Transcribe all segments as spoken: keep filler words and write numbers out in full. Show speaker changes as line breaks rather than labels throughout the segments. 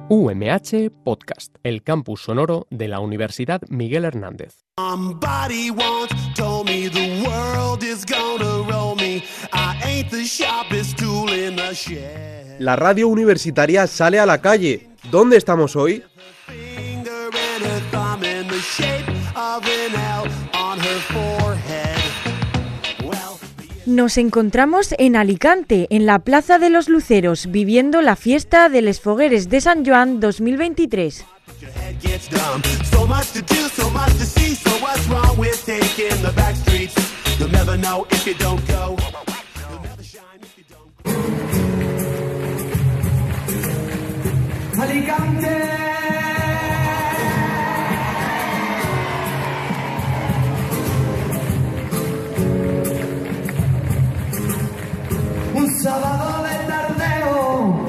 U M H Podcast, el campus sonoro de la Universidad Miguel Hernández.
La radio universitaria sale a la calle. ¿Dónde estamos hoy?
Nos encontramos en Alicante, en la Plaza de los Luceros, viviendo la fiesta de Les Fogueres de Sant Joan dos mil veintitrés.
¡Alicante! Un sábado de tardeo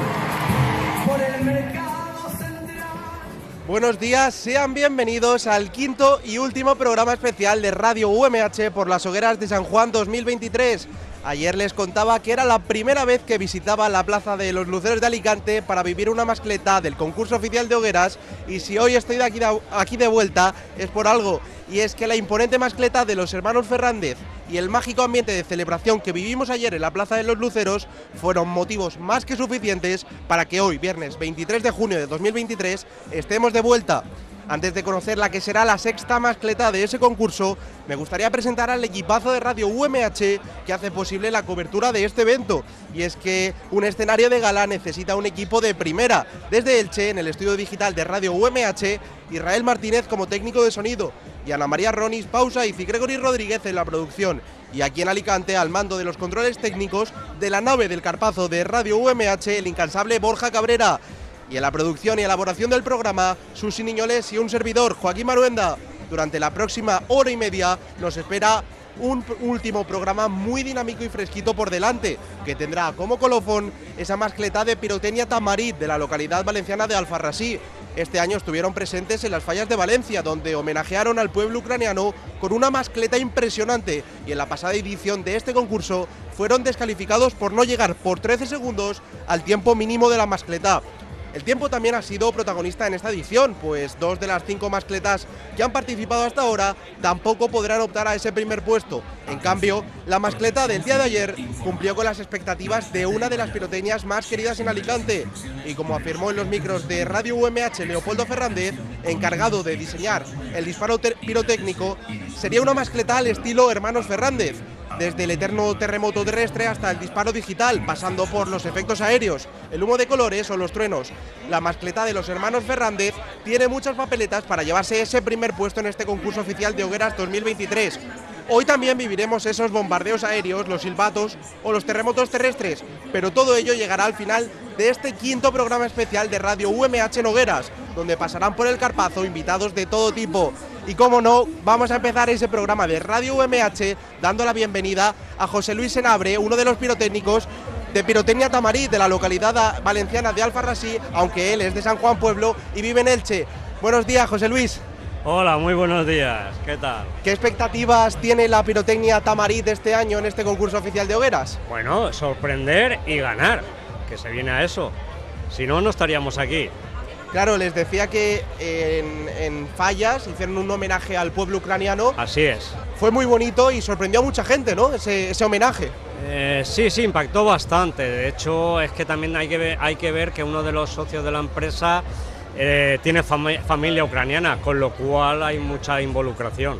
por el mercado central.
Buenos días, sean bienvenidos al quinto y último programa especial de Radio U M H por las Hogueras de San Juan dos mil veintitrés. Ayer les contaba que era la primera vez que visitaba la Plaza de los Luceros de Alicante para vivir una mascleta del concurso oficial de hogueras, y si hoy estoy de aquí, de, aquí de vuelta es por algo, y es que la imponente mascleta de los hermanos Fernández y el mágico ambiente de celebración que vivimos ayer en la Plaza de los Luceros fueron motivos más que suficientes para que hoy, viernes veintitrés de junio de dos mil veintitrés, estemos de vuelta. Antes de conocer la que será la sexta mascleta de ese concurso, me gustaría presentar al equipazo de Radio U M H que hace posible la cobertura de este evento. Y es que un escenario de gala necesita un equipo de primera. Desde Elche, en el estudio digital de Radio U M H, Israel Martínez como técnico de sonido y Ana María Ronis, Pausa y Gregory Rodríguez en la producción. Y aquí en Alicante, al mando de los controles técnicos de la nave del Carpazo de Radio U M H, el incansable Borja Cabrera. Y en la producción y elaboración del programa, Susi Niñoles y un servidor, Joaquín Maruenda. Durante la próxima hora y media nos espera un último programa muy dinámico y fresquito por delante, que tendrá como colofón esa mascleta de Pirotecnia Tamarit de la localidad valenciana de Alfarrasí. Este año estuvieron presentes en las fallas de Valencia, donde homenajearon al pueblo ucraniano con una mascleta impresionante, y en la pasada edición de este concurso fueron descalificados por no llegar por trece segundos al tiempo mínimo de la mascleta. El tiempo también ha sido protagonista en esta edición, pues dos de las cinco mascletas que han participado hasta ahora tampoco podrán optar a ese primer puesto. En cambio, la mascleta del día de ayer cumplió con las expectativas de una de las pirotecnias más queridas en Alicante. Y como afirmó en los micros de Radio U M H Leopoldo Fernández, encargado de diseñar el disparo pirotécnico, sería una mascleta al estilo Hermanos Fernández, desde el eterno terremoto terrestre hasta el disparo digital, pasando por los efectos aéreos, el humo de colores o los truenos. La mascleta de los hermanos Fernández tiene muchas papeletas para llevarse ese primer puesto en este concurso oficial de hogueras dos mil veintitrés. Hoy también viviremos esos bombardeos aéreos, los silbatos o los terremotos terrestres, pero todo ello llegará al final de este quinto programa especial de Radio U M H en Hogueras, donde pasarán por el Carpazo invitados de todo tipo. Y como no, vamos a empezar ese programa de Radio U M H dando la bienvenida a José Luis Senabre, uno de los pirotécnicos de Pirotecnia Tamarit de la localidad valenciana de Alfarrasí, aunque él es de San Juan Pueblo y vive en Elche. Buenos días, José Luis.
Hola, muy buenos días, ¿qué tal?
¿Qué expectativas tiene la Pirotecnia Tamarit este año en este concurso oficial de hogueras?
Bueno, sorprender y ganar, que se viene a eso, si no, no estaríamos aquí.
Claro, les decía que en, en Fallas hicieron un homenaje al pueblo ucraniano.
Así es.
Fue muy bonito y sorprendió a mucha gente, ¿no?, ese, ese homenaje.
Eh, sí, sí, impactó bastante. De hecho, es que también hay que ver, hay que ver que uno de los socios de la empresa eh, tiene fami- familia ucraniana, con lo cual hay mucha involucración.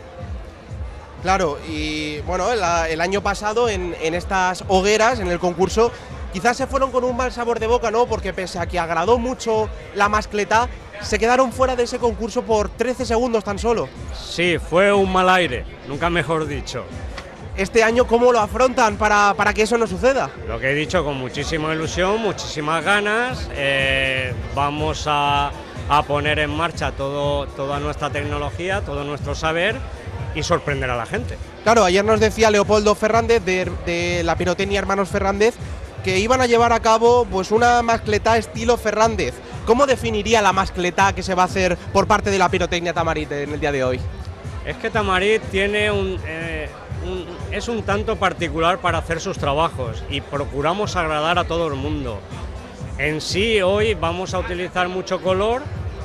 Claro, y bueno, el, el año pasado en, en estas hogueras, en el concurso, quizás se fueron con un mal sabor de boca, ¿no?, porque pese a que agradó mucho la mascleta, se quedaron fuera de ese concurso por trece segundos tan solo.
Sí, fue un mal aire, nunca mejor dicho.
Este año, ¿cómo lo afrontan para, para que eso no suceda?
Lo que he dicho, con muchísima ilusión, muchísimas ganas, eh, vamos a, a poner en marcha todo, toda nuestra tecnología, todo nuestro saber y sorprender a la gente.
Claro, ayer nos decía Leopoldo Fernández de, de la Pirotecnia Hermanos Fernández que iban a llevar a cabo pues una mascleta estilo Fernández. ¿Cómo definiría la mascleta que se va a hacer por parte de la Pirotecnia Tamarit en el día de hoy?
Es que Tamarit tiene un, eh, un, es un tanto particular para hacer sus trabajos y procuramos agradar a todo el mundo. En sí, hoy vamos a utilizar mucho color,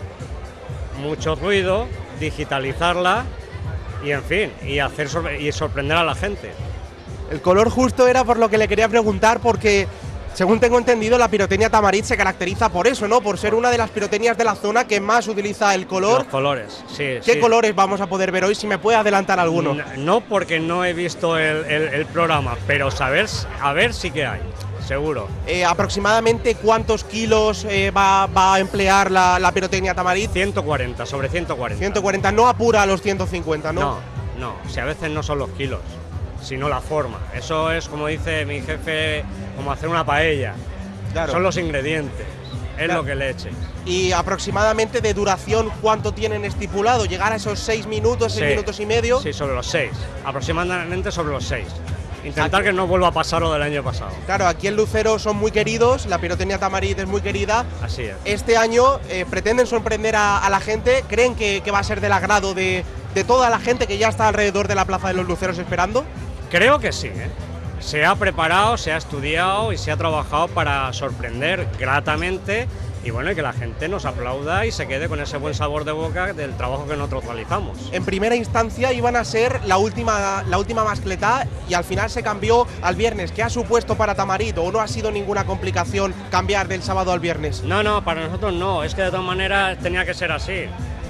mucho ruido, digitalizarla y, en fin, y hacer sorpre- y sorprender a la gente.
El color justo era por lo que le quería preguntar, porque según tengo entendido la pirotecnia Tamarit se caracteriza por eso, ¿no? Por ser una de las pirotecnias de la zona que más utiliza el color.
Los colores, sí.
¿Qué
sí.
colores vamos a poder ver hoy? Si me puede adelantar alguno.
No, no porque no he visto el, el, el programa, pero saber, a ver sí que hay, seguro.
Eh, aproximadamente cuántos kilos eh, va, va a emplear la, la pirotecnia Tamarit.
ciento cuarenta, sobre ciento cuarenta.
ciento cuarenta, no apura a los ciento cincuenta, ¿no?
No, no, si a veces no son los kilos, sino la forma. Eso es, como dice mi jefe, como hacer una paella.
Claro.
Son los ingredientes, es
Claro.
lo que le eches.
Y aproximadamente de duración, ¿cuánto tienen estipulado? ¿Llegar a esos seis minutos, seis
Sí.
minutos y medio?
Sí, sobre los seis, aproximadamente sobre los seis. Intentar
Aquí-
que no vuelva a pasar lo del año pasado.
Claro, aquí en Lucero son muy queridos, la pirotecnia Tamarit es muy querida.
Así es.
Este año eh, pretenden sorprender a, a la gente. ¿Creen que, que va a ser del agrado de, de toda la gente que ya está alrededor de la Plaza de los Luceros esperando?
Creo que sí, ¿eh? Se ha preparado, se ha estudiado y se ha trabajado para sorprender gratamente y bueno, y que la gente nos aplauda y se quede con ese buen sabor de boca del trabajo que nosotros realizamos.
En primera instancia iban a ser la última, la última mascletá y al final se cambió al viernes. ¿Qué ha supuesto para Tamarit o no ha sido ninguna complicación cambiar del sábado al viernes?
No, no, para nosotros no, es que de todas maneras tenía que ser así.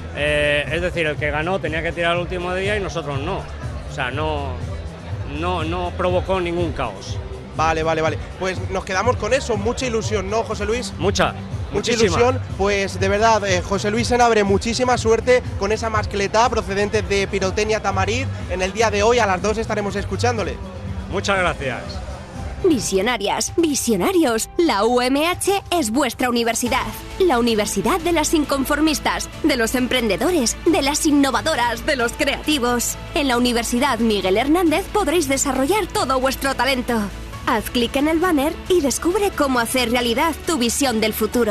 Eh, es decir, el que ganó tenía que tirar el último día y nosotros no. O sea, no, no, no provocó ningún caos.
Vale, vale, vale. Pues nos quedamos con eso. Mucha ilusión, ¿no, José Luis?
Mucha,
Mucha
muchísima.
ilusión, pues de verdad, eh, José Luis Senabre, muchísima suerte con esa mascletá procedente de Pirotecnia Tamarit. En el día de hoy a las dos estaremos escuchándole.
Muchas gracias.
Visionarias, visionarios, la U M H es vuestra universidad. La universidad de las inconformistas, de los emprendedores, de las innovadoras, de los creativos. En la Universidad Miguel Hernández podréis desarrollar todo vuestro talento. Haz clic en el banner y descubre cómo hacer realidad tu visión del futuro.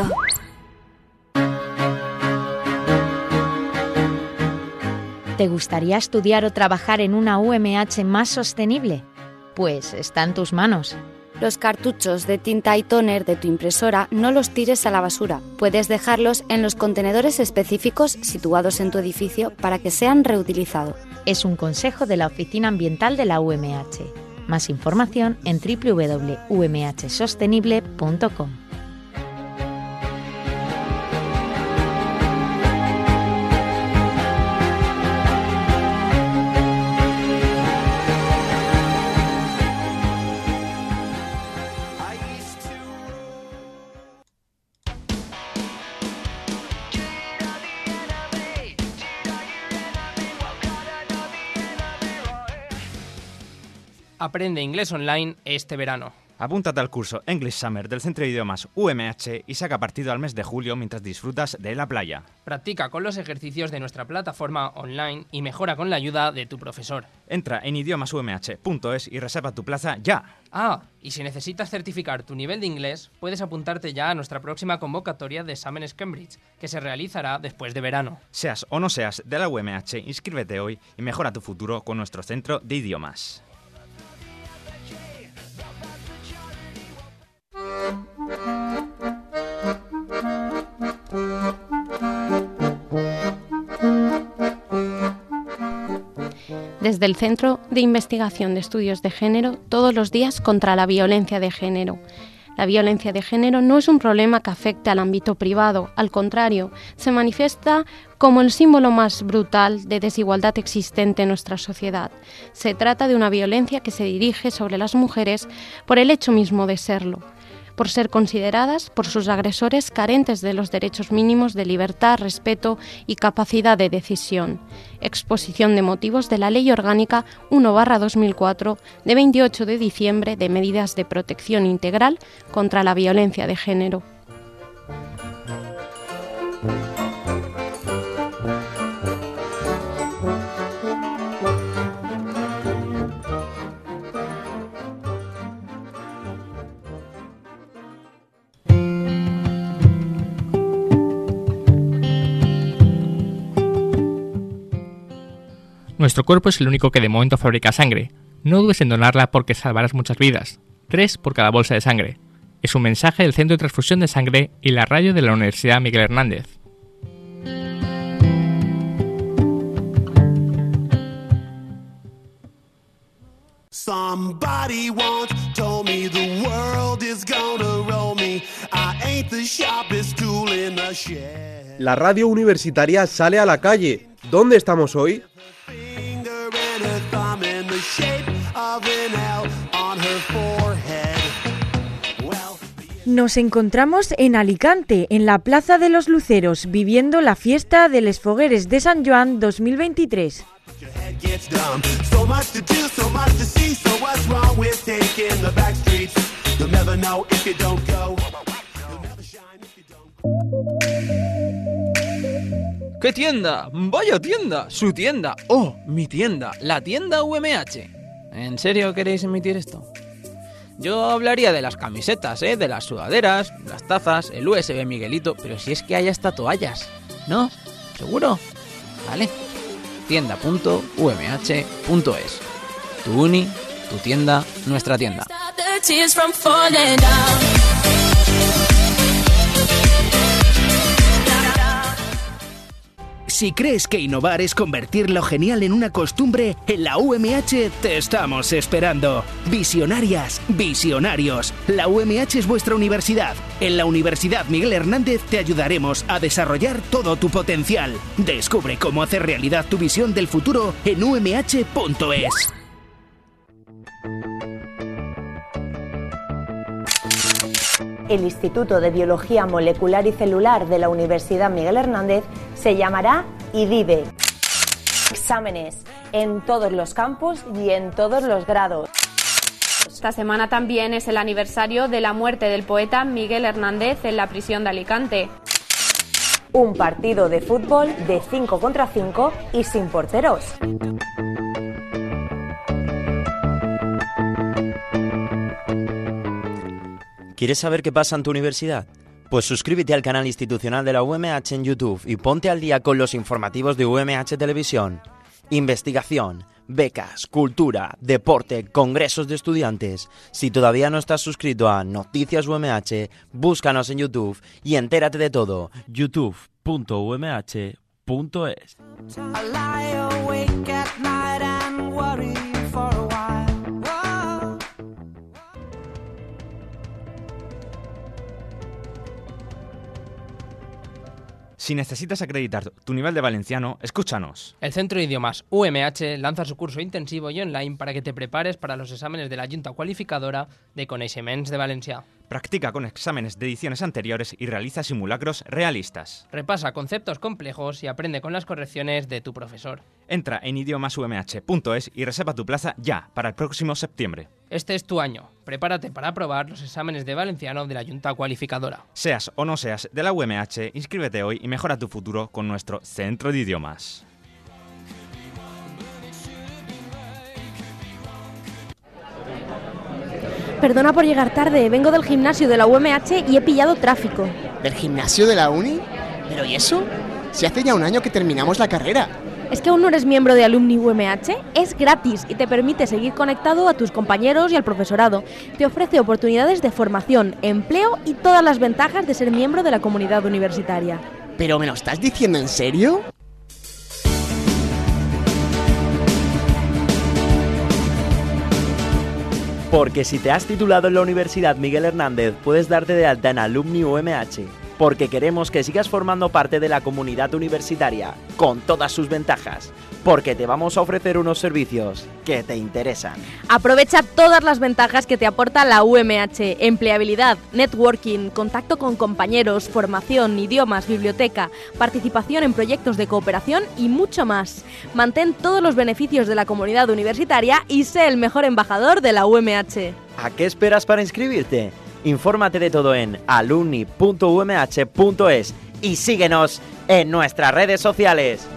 ¿Te gustaría estudiar o trabajar en una U M H más sostenible? Pues está en tus manos.
Los cartuchos de tinta y tóner de tu impresora no los tires a la basura. Puedes dejarlos en los contenedores específicos situados en tu edificio para que sean reutilizados.
Es un consejo de la Oficina Ambiental de la U M H. Más información en doble u doble u doble u punto u m h sostenible punto com.
Aprende inglés online este verano.
Apúntate al curso English Summer del Centro de Idiomas U M H y saca partido al mes de julio mientras disfrutas de la playa.
Practica con los ejercicios de nuestra plataforma online y mejora con la ayuda de tu profesor.
Entra en idiomas u m h punto es y reserva tu plaza ya.
Ah, y si necesitas certificar tu nivel de inglés, puedes apuntarte ya a nuestra próxima convocatoria de exámenes Cambridge, que se realizará después de verano.
Seas o no seas de la U M H, inscríbete hoy y mejora tu futuro con nuestro centro de idiomas.
Desde el Centro de Investigación de Estudios de Género, todos los días contra la violencia de género. La violencia de género no es un problema que afecte al ámbito privado, al contrario, se manifiesta como el símbolo más brutal de desigualdad existente en nuestra sociedad. Se trata de una violencia que se dirige sobre las mujeres por el hecho mismo de serlo, por ser consideradas por sus agresores carentes de los derechos mínimos de libertad, respeto y capacidad de decisión. Exposición de motivos de la Ley Orgánica uno barra dos mil cuatro de veintiocho de diciembre de medidas de protección integral contra la violencia de género.
Nuestro cuerpo es el único que de momento fabrica sangre. No dudes en donarla porque salvarás muchas vidas. Tres por cada bolsa de sangre. Es un mensaje del Centro de Transfusión de Sangre y la radio de la Universidad Miguel Hernández.
Somebody once told me the world is gonna roll me. I ain't the sharpest tool in the shed.
La radio universitaria sale a la calle. ¿Dónde estamos hoy?
Finger and a thumb in the shape of an L on her forehead. Well,
Nos encontramos en Alicante, en la Plaza de los Luceros, viviendo la fiesta de Les Fogueres de Sant Joan dos mil veintitrés.
your head gets dumb. So much to do, so much to see. So what's wrong with taking the back streets? You'll never know if you don't go. You'll never shine if you don't.
¿Qué tienda? ¡Vaya tienda! ¡Su tienda! ¡Oh, mi tienda! La tienda U M H. ¿En serio queréis emitir esto? Yo hablaría de las camisetas, ¿eh? De las sudaderas, las tazas, el U S B Miguelito, pero si es que hay hasta toallas. ¿No? ¿Seguro? Vale. tienda punto u m h punto es. Tu uni, tu tienda, nuestra tienda.
Si crees que innovar es convertir lo genial en una costumbre, en la U M H te estamos esperando. Visionarias, visionarios. La U M H es vuestra universidad. En la Universidad Miguel Hernández te ayudaremos a desarrollar todo tu potencial. Descubre cómo hacer realidad tu visión del futuro en u m h punto es.
El Instituto de Biología Molecular y Celular de la Universidad Miguel Hernández se llamará IDIBE. Exámenes en todos los campus y en todos los grados.
Esta semana también es el aniversario de la muerte del poeta Miguel Hernández en la prisión de Alicante.
Un partido de fútbol de cinco contra cinco y sin porteros.
¿Quieres saber qué pasa en tu universidad? Pues suscríbete al canal institucional de la U M H en YouTube y ponte al día con los informativos de U M H Televisión. Investigación, becas, cultura, deporte, congresos de estudiantes. Si todavía no estás suscrito a Noticias U M H, búscanos en YouTube y entérate de todo. youtube punto u m h punto es.
Si necesitas acreditar tu nivel de valenciano, escúchanos.
El Centro de Idiomas U M H lanza su curso intensivo y online para que te prepares para los exámenes de la Junta Qualificadora de Coneixements de Valencià.
Practica con exámenes de ediciones anteriores y realiza simulacros realistas.
Repasa conceptos complejos y aprende con las correcciones de tu profesor.
Entra en idiomas u m h punto es y reserva tu plaza ya para el próximo septiembre.
Este es tu año. Prepárate para aprobar los exámenes de valenciano de la Junta Qualificadora.
Seas o no seas de la U M H, inscríbete hoy y mejora tu futuro con nuestro Centro de Idiomas.
Perdona por llegar tarde, vengo del gimnasio de la U M H y he pillado tráfico.
¿Del gimnasio de la uni? ¿Pero y eso? Si hace ya un año que terminamos la carrera.
¿Es que aún no eres miembro de Alumni U M H? Es gratis y te permite seguir conectado a tus compañeros y al profesorado. Te ofrece oportunidades de formación, empleo y todas las ventajas de ser miembro de la comunidad universitaria.
¿Pero me lo estás diciendo en serio?
Porque si te has titulado en la Universidad Miguel Hernández, puedes darte de alta en Alumni U M H. Porque queremos que sigas formando parte de la comunidad universitaria, con todas sus ventajas. Porque te vamos a ofrecer unos servicios que te interesan.
Aprovecha todas las ventajas que te aporta la U M H. Empleabilidad, networking, contacto con compañeros, formación, idiomas, biblioteca, participación en proyectos de cooperación y mucho más. Mantén todos los beneficios de la comunidad universitaria y sé el mejor embajador de la U M H.
¿A qué esperas para inscribirte? Infórmate de todo en alumni punto u m h punto es y síguenos en nuestras redes sociales.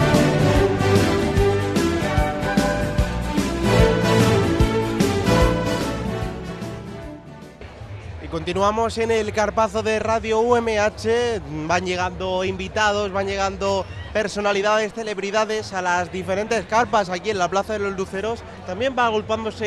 Y continuamos en el carpazo de Radio U M H. Van llegando invitados, van llegando personalidades, celebridades a las diferentes carpas aquí en la Plaza de los Luceros. También va agolpándose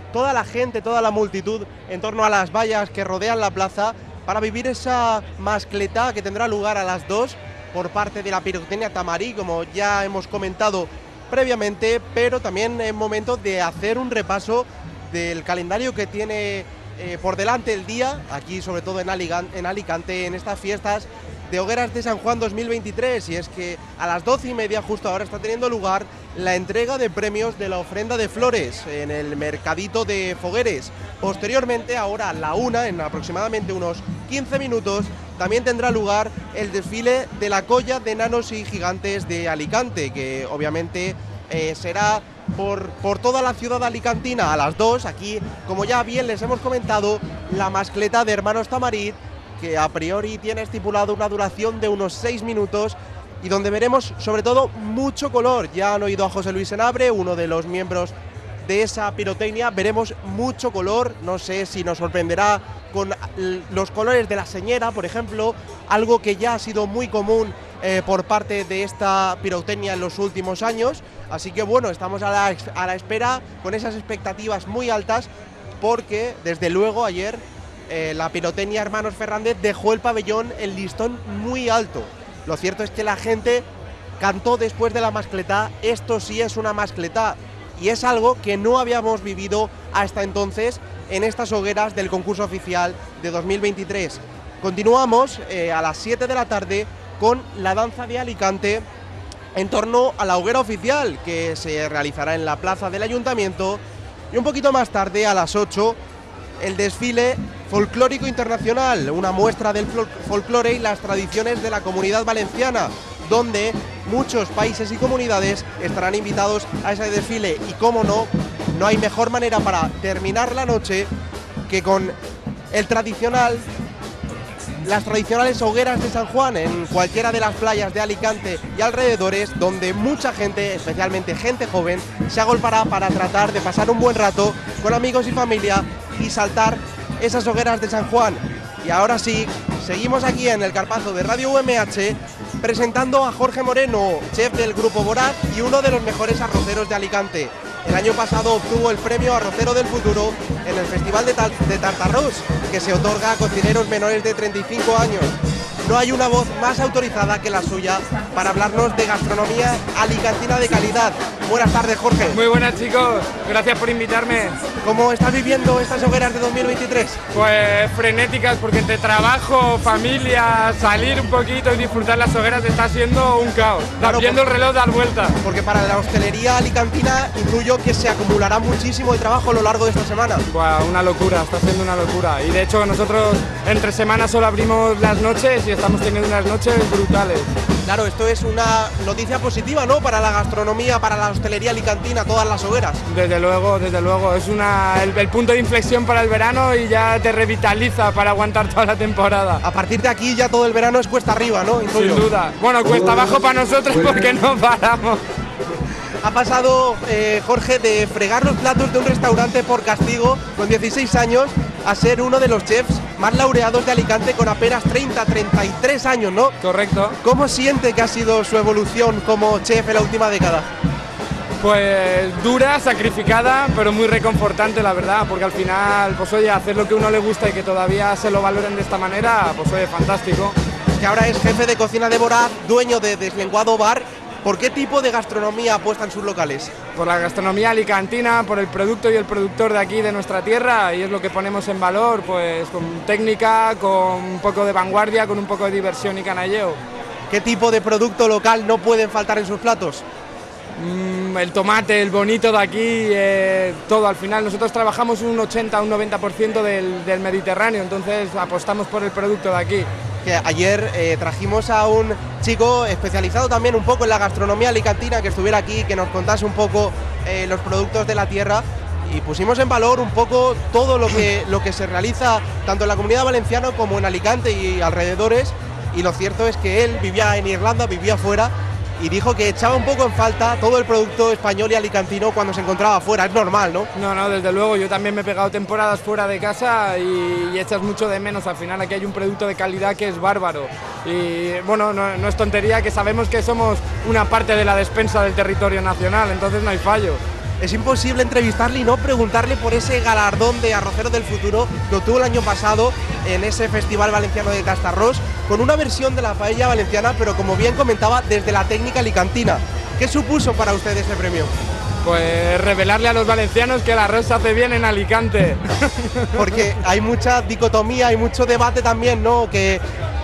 toda la gente, toda la multitud en torno a las vallas que rodean la plaza para vivir esa mascletá que tendrá lugar a las dos por parte de la pirotecnia Tamarí, como ya hemos comentado previamente, pero también es momento de hacer un repaso del calendario que tiene eh, por delante el día, aquí sobre todo en Alicante, en Alicante, en estas fiestas de Hogueras de San Juan dos mil veintitrés, y es que a las doce y media justo ahora está teniendo lugar la entrega de premios de la ofrenda de flores en el mercadito de Fogueres. Posteriormente, ahora a la una, en aproximadamente unos quince minutos, también tendrá lugar el desfile de la Colla de Enanos y Gigantes de Alicante, que obviamente eh, será por, por toda la ciudad alicantina a las dos. Aquí, como ya bien les hemos comentado, la mascleta de Hermanos Tamarit, que a priori tiene estipulado una duración de unos seis minutos y donde veremos sobre todo mucho color. Ya han oído a José Luis Senabre, uno de los miembros de esa pirotecnia. Veremos mucho color, no sé si nos sorprenderá con los colores de la señera, por ejemplo, algo que ya ha sido muy común eh, por parte de esta pirotecnia en los últimos años. Así que bueno, estamos a la, a la espera con esas expectativas muy altas, porque desde luego ayer Eh, la pirotecnia Hermanos Fernández dejó el pabellón, el listón muy alto. Lo cierto es que la gente cantó después de la mascletá: esto sí es una mascletá, y es algo que no habíamos vivido hasta entonces en estas hogueras del concurso oficial de dos mil veintitrés. Continuamos eh, a las siete de la tarde con la danza de Alicante en torno a la hoguera oficial, que se realizará en la plaza del Ayuntamiento, y un poquito más tarde, a las ocho, el desfile folclórico internacional, una muestra del folclore y las tradiciones de la Comunidad Valenciana, donde muchos países y comunidades estarán invitados a ese desfile. Y cómo no, no hay mejor manera para terminar la noche que con el tradicional, las tradicionales hogueras de San Juan en cualquiera de las playas de Alicante y alrededores, donde mucha gente, especialmente gente joven, se agolpará para tratar de pasar un buen rato con amigos y familia y saltar esas hogueras de San Juan. Y ahora sí, seguimos aquí en el Carpazo de Radio U M H presentando a Jorge Moreno, chef del Grupo Borat y uno de los mejores arroceros de Alicante. El año pasado obtuvo el premio Arrocero del Futuro en el Festival de, Tal de Tartarrós, que se otorga a cocineros menores de treinta y cinco años. No hay una voz más autorizada que la suya para hablarnos de gastronomía alicantina de calidad. Buenas tardes, Jorge.
Muy buenas, chicos. Gracias por invitarme.
¿Cómo estás viviendo estas hogueras de dos mil veintitrés?
Pues frenéticas, porque entre trabajo, familia, salir un poquito y disfrutar las hogueras está siendo un caos. Claro, viendo el reloj dar vuelta.
Porque para la hostelería alicantina intuyo que se acumulará muchísimo el trabajo a lo largo de esta semana.
Buah, una locura, está siendo una locura. Y de hecho nosotros entre semanas solo abrimos las noches y estamos teniendo unas noches brutales.
Claro, esto es una noticia positiva, ¿no? Para la gastronomía, para la hostelería alicantina, todas las hogueras.
Desde luego, desde luego. Es una, el, el punto de inflexión para el verano y ya te revitaliza para aguantar toda la temporada.
A partir de aquí ya todo el verano es cuesta arriba, ¿no? Intuyo.
Sin duda. Bueno, cuesta abajo para nosotros porque no paramos.
Ha pasado eh, Jorge de fregar los platos de un restaurante por castigo con dieciséis años a ser uno de los chefs más laureados de Alicante con apenas treinta, treinta y tres años, ¿no?
Correcto.
¿Cómo siente que ha sido su evolución como chef en la última década?
Pues dura, sacrificada, pero muy reconfortante, la verdad, porque al final, pues oye, hacer lo que a uno le gusta y que todavía se lo valoren de esta manera, pues oye, fantástico.
Que ahora es jefe de cocina de Borat, dueño de Deslenguado Bar. ¿Por qué tipo de gastronomía apuesta en sus locales?
Por la gastronomía alicantina, por el producto y el productor de aquí, de nuestra tierra, y es lo que ponemos en valor, pues con técnica, con un poco de vanguardia, con un poco de diversión y canalleo.
¿Qué tipo de producto local no pueden faltar en sus platos?
Mm, el tomate, el bonito de aquí, eh, todo. Al final nosotros trabajamos un ochenta, un noventa por ciento del, del Mediterráneo, entonces apostamos por el producto de aquí.
Que ayer eh, trajimos a un chico especializado también un poco en la gastronomía alicantina que estuviera aquí, que nos contase un poco eh, los productos de la tierra, y pusimos en valor un poco todo lo que, lo que se realiza tanto en la Comunidad Valenciana como en Alicante y alrededores, y lo cierto es que él vivía en Irlanda, vivía fuera, y dijo que echaba un poco en falta todo el producto español y alicantino cuando se encontraba fuera. Es normal, ¿no?
No, no, desde luego. Yo también me he pegado temporadas fuera de casa y, y echas mucho de menos. Al final aquí hay un producto de calidad que es bárbaro. Y bueno, no, no es tontería, que sabemos que somos una parte de la despensa del territorio nacional, entonces no hay fallo.
es imposible entrevistarle y no preguntarle por ese galardón de arrocero del futuro que obtuvo el año pasado en ese Festival Valenciano de Castarrós, con una versión de la paella valenciana, pero como bien comentaba, desde la técnica alicantina. ¿Qué supuso para usted ese premio?
Pues revelarle a los valencianos que el arroz se hace bien en Alicante.
Porque hay mucha dicotomía, hay mucho debate también, ¿no? Que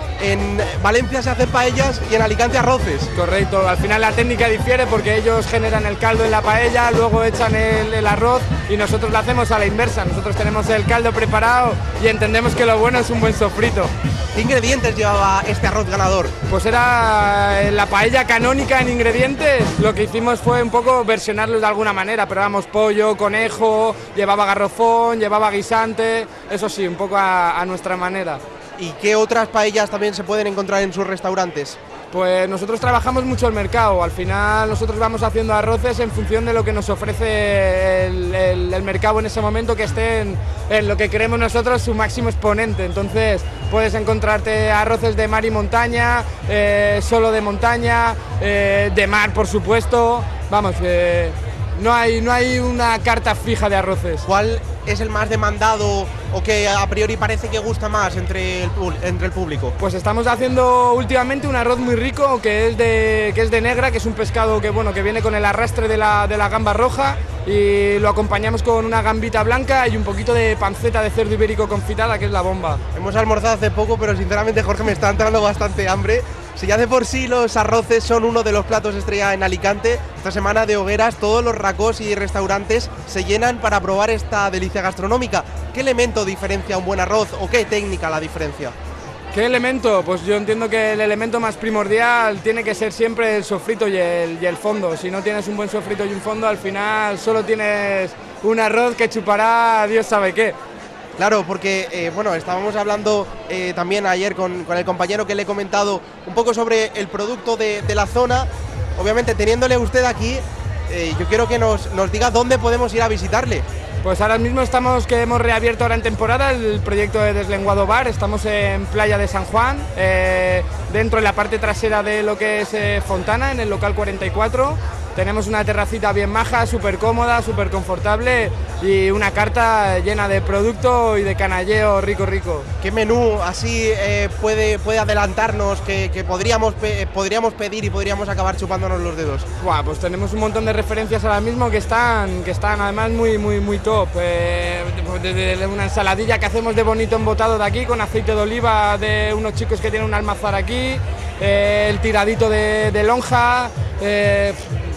en Valencia se hacen paellas y en Alicante arroces.
Correcto, al final la técnica difiere porque ellos generan el caldo en la paella, luego echan el, el arroz y nosotros lo hacemos a la inversa. Nosotros tenemos el caldo preparado y entendemos que lo bueno es un buen sofrito.
¿Qué ingredientes llevaba este arroz ganador?
Pues era la paella canónica en ingredientes. Lo que hicimos fue un poco versionarlos de alguna manera, pero vamos, pollo, conejo, llevaba garrofón, llevaba guisante, eso sí, un poco a, a nuestra manera.
¿Y qué otras paellas también se pueden encontrar en sus restaurantes?
Pues nosotros trabajamos mucho el mercado, al final nosotros vamos haciendo arroces en función de lo que nos ofrece el, el, el mercado en ese momento, que esté en, en lo que creemos nosotros su máximo exponente. Entonces puedes encontrarte arroces de mar y montaña, eh, solo de montaña, eh, de mar por supuesto, vamos, eh, no hay, no hay una carta fija de arroces.
¿Cuál es el más demandado o que a priori parece que gusta más entre el, entre el público?
Pues estamos haciendo últimamente un arroz muy rico que es de, que es de negra, que es un pescado que, bueno, que viene con el arrastre de la, de la gamba roja, y lo acompañamos con una gambita blanca y un poquito de panceta de cerdo ibérico confitada, que es la bomba.
Hemos almorzado hace poco, pero sinceramente, Jorge, me está entrando bastante hambre. Si ya de por sí los arroces son uno de los platos estrella en Alicante, esta semana de hogueras todos los racós y restaurantes se llenan para probar esta delicia gastronómica. ¿Qué elemento diferencia un buen arroz o qué técnica la diferencia?
¿Qué elemento? Pues yo entiendo que el elemento más primordial tiene que ser siempre el sofrito y el, y el fondo. Si no tienes un buen sofrito y un fondo, al final solo tienes un arroz que chupará Dios sabe qué.
Claro, porque eh, bueno, estábamos hablando eh, también ayer con, con el compañero que le he comentado un poco sobre el producto de, de la zona. Obviamente, teniéndole usted aquí, eh, yo quiero que nos, nos diga dónde podemos ir a visitarle.
Pues ahora mismo estamos, que hemos reabierto ahora en temporada el proyecto de Deslenguado Bar. Estamos en Playa de San Juan, eh, dentro en la parte trasera de lo que es eh, Fontana, en el local cuarenta y cuatro. Tenemos una terracita bien maja, súper cómoda, súper confortable y una carta llena de producto y de canalleo rico, rico.
¿Qué menú así eh, puede, puede adelantarnos que, que podríamos, pe podríamos pedir y podríamos acabar chupándonos los dedos?
Buah, pues tenemos un montón de referencias ahora mismo que están, que están además muy, muy, muy top. Eh, desde una ensaladilla que hacemos de bonito embotado de aquí con aceite de oliva de unos chicos que tienen un almazar aquí, eh, el tiradito de, de lonja, eh,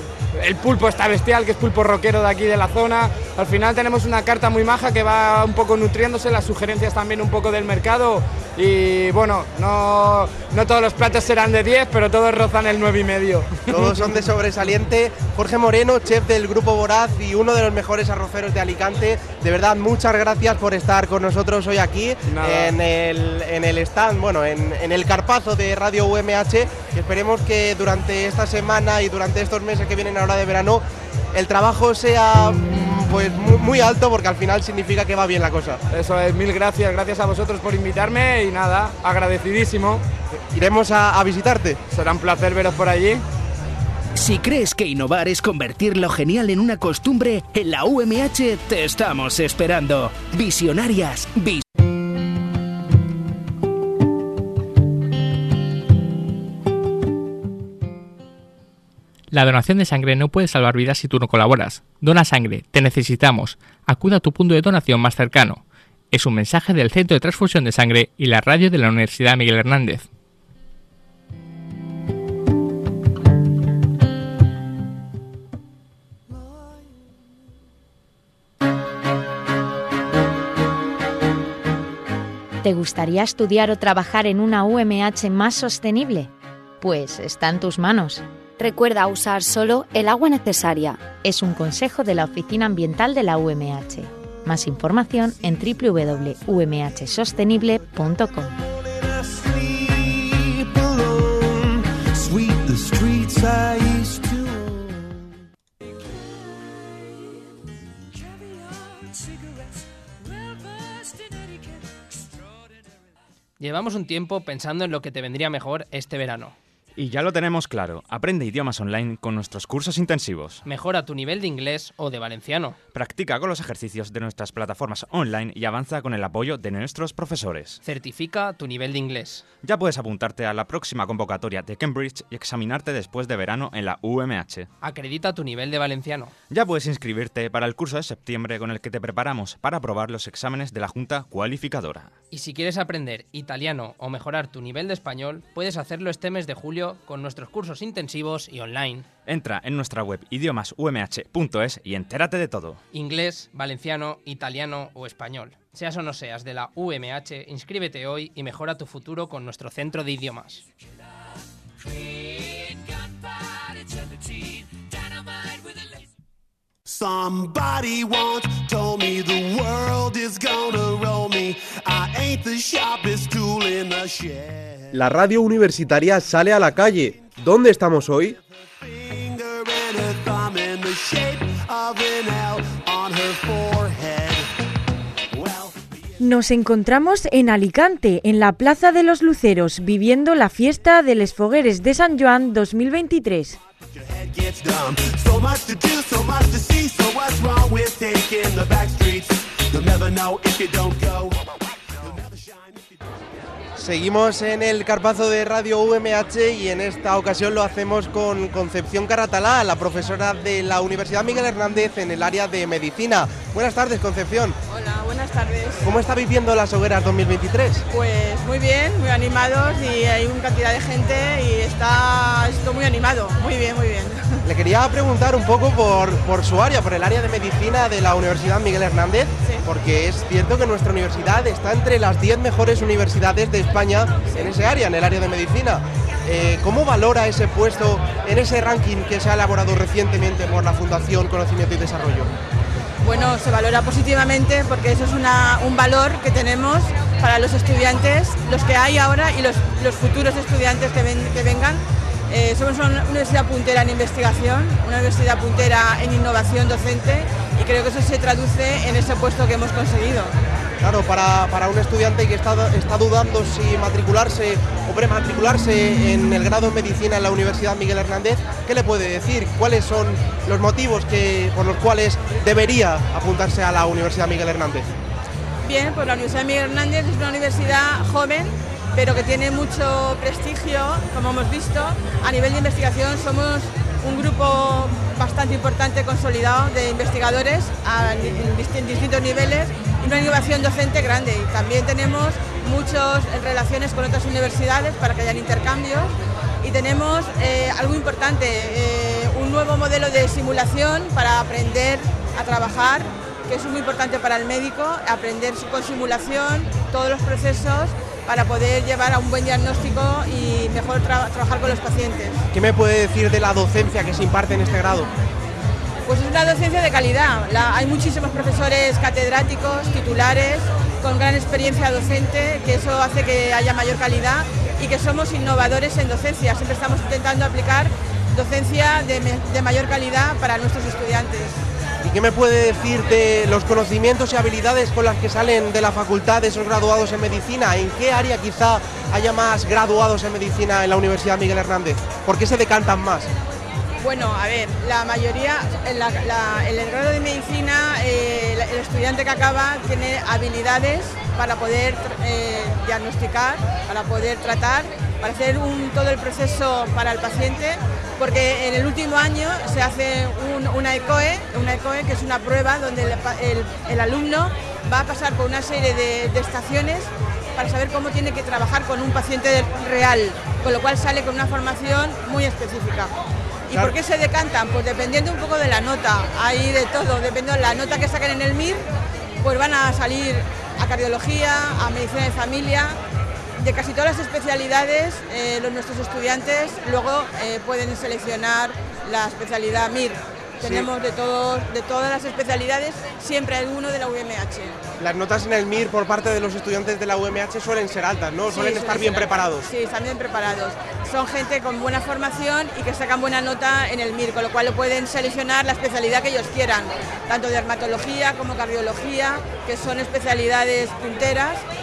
el pulpo está bestial, que es pulpo roquero de aquí de la zona. Al final tenemos una carta muy maja que va un poco nutriéndose, las sugerencias también un poco del mercado. Y bueno, no, no todos los platos serán de diez, pero todos rozan el nueve y medio.
Todos son de sobresaliente. Jorge Moreno, chef del Grupo Voraz y uno de los mejores arroceros de Alicante. De verdad, muchas gracias por estar con nosotros hoy aquí en el, en el stand, bueno, en, en el carpazo de Radio U M H. Y esperemos que durante esta semana y durante estos meses que vienen ahora de verano, el trabajo sea pues muy, muy alto, porque al final significa que va bien la cosa.
Eso es, mil gracias, gracias a vosotros por invitarme y nada, agradecidísimo.
Iremos a, a visitarte.
Será un placer veros por allí.
Si crees que innovar es convertir lo genial en una costumbre, en la U M H te estamos esperando. Visionarias, vis
La donación de sangre no puede salvar vidas si tú no colaboras. Dona sangre, te necesitamos. Acude a tu punto de donación más cercano. Es un mensaje del Centro de Transfusión de Sangre y la radio de la Universidad Miguel Hernández.
¿Te gustaría estudiar o trabajar en una U M H más sostenible? Pues está en tus manos.
Recuerda usar solo el agua necesaria.
Es un consejo de la Oficina Ambiental de la U M H. Más información en doble u doble u doble u punto u m h sostenible punto com.
Llevamos un tiempo pensando en lo que te vendría mejor este verano.
Y ya lo tenemos claro, aprende idiomas online con nuestros cursos intensivos.
Mejora tu nivel de inglés o de valenciano.
Practica con los ejercicios de nuestras plataformas online y avanza con el apoyo de nuestros profesores.
Certifica tu nivel de inglés.
Ya puedes apuntarte a la próxima convocatoria de Cambridge y examinarte después de verano en la U M H.
Acredita tu nivel de valenciano.
Ya puedes inscribirte para el curso de septiembre con el que te preparamos para aprobar los exámenes de la Junta Cualificadora.
Y si quieres aprender italiano o mejorar tu nivel de español, puedes hacerlo este mes de julio con nuestros cursos intensivos y online.
Entra en nuestra web idiomas u m h punto es y entérate de todo.
Inglés, valenciano, italiano o español. Seas o no seas de la U M H, inscríbete hoy y mejora tu futuro con nuestro centro de idiomas.
Somebody once told me the world is gonna roll me. I ain't the sharpest tool in the shed.
La radio universitaria sale a la calle. ¿Dónde estamos hoy?
Finger and a thumb in the shape of an L on her forehead. Well,
Nos encontramos en Alicante, en la Plaza de los Luceros, viviendo la fiesta de Les Fogueres de Sant Joan dos mil veintitrés.
your head gets dumb. So much to do, so much to see. So what's wrong with taking the back streets? You'll never know if you don't go.
Seguimos en el Carpazo de Radio U M H y en esta ocasión lo hacemos con Concepción Caratalá, la profesora de la Universidad Miguel Hernández en el área de Medicina. Buenas tardes, Concepción.
Hola, buenas tardes.
¿Cómo está viviendo las hogueras dos mil veintitrés?
Pues muy bien, muy animados y hay una cantidad de gente y está esto muy animado. Muy bien, muy bien.
Le quería preguntar un poco por, por su área, por el área de Medicina de la Universidad Miguel Hernández, sí. Porque es cierto que nuestra universidad está entre las diez mejores universidades de España en ese área, en el área de Medicina. Eh, ¿Cómo valora ese puesto en ese ranking que se ha elaborado recientemente por la Fundación Conocimiento y Desarrollo?
Bueno, se valora positivamente porque eso es una, un valor que tenemos para los estudiantes, los que hay ahora y los, los futuros estudiantes que, ven, que vengan. Eh, somos una universidad puntera en investigación, una universidad puntera en innovación docente y creo que eso se traduce en ese puesto que hemos conseguido.
Claro, para, para un estudiante que está, está dudando si matricularse o prematricularse en el grado en Medicina en la Universidad Miguel Hernández, ¿qué le puede decir? ¿Cuáles son los motivos que, por los cuales debería apuntarse a la Universidad Miguel Hernández?
Bien, pues la Universidad Miguel Hernández es una universidad joven, pero que tiene mucho prestigio, como hemos visto. A nivel de investigación somos un grupo bastante importante, consolidado, de investigadores a, en distintos niveles y una innovación docente grande. Y también tenemos muchas relaciones con otras universidades para que hayan intercambios y tenemos eh, algo importante, eh, un nuevo modelo de simulación para aprender a trabajar, que es muy importante para el médico, aprender con simulación todos los procesos para poder llevar a un buen diagnóstico y mejor tra trabajar con los pacientes.
¿Qué me puede decir de la docencia que se imparte en este grado?
Pues es una docencia de calidad. La, hay muchísimos profesores catedráticos, titulares, con gran experiencia docente, que eso hace que haya mayor calidad y que somos innovadores en docencia. Siempre estamos intentando aplicar docencia de, de mayor calidad para nuestros estudiantes.
¿Y qué me puede decir de los conocimientos y habilidades con las que salen de la facultad de esos graduados en Medicina? ¿En qué área quizá haya más graduados en Medicina en la Universidad Miguel Hernández? ¿Por qué se decantan más?
Bueno, a ver, la mayoría, en, la, la, en el grado de Medicina, eh, el estudiante que acaba tiene habilidades para poder eh, diagnosticar, para poder tratar, para hacer un, todo el proceso para el paciente, porque en el último año se hace un, una ECOE, una ECOE que es una prueba donde el, el, el alumno va a pasar por una serie de, de estaciones para saber cómo tiene que trabajar con un paciente real, con lo cual sale con una formación muy específica. ¿Y claro. por qué se decantan? Pues dependiendo un poco de la nota, hay de todo, dependiendo de la nota que saquen en el M I R, pues van a salir a cardiología, a medicina de familia. De casi todas las especialidades, eh, los, nuestros estudiantes luego eh, pueden seleccionar la especialidad M I R. Sí. Tenemos de, todos, de todas las especialidades, siempre hay uno de la U M H.
Las notas en el M I R por parte de los estudiantes de la U M H suelen ser altas, ¿no?
Sí,
suelen estar bien preparados.
Sí, están bien preparados. Son gente con buena formación y que sacan buena nota en el M I R, con lo cual lo pueden seleccionar la especialidad que ellos quieran, tanto dermatología como cardiología, que son especialidades punteras.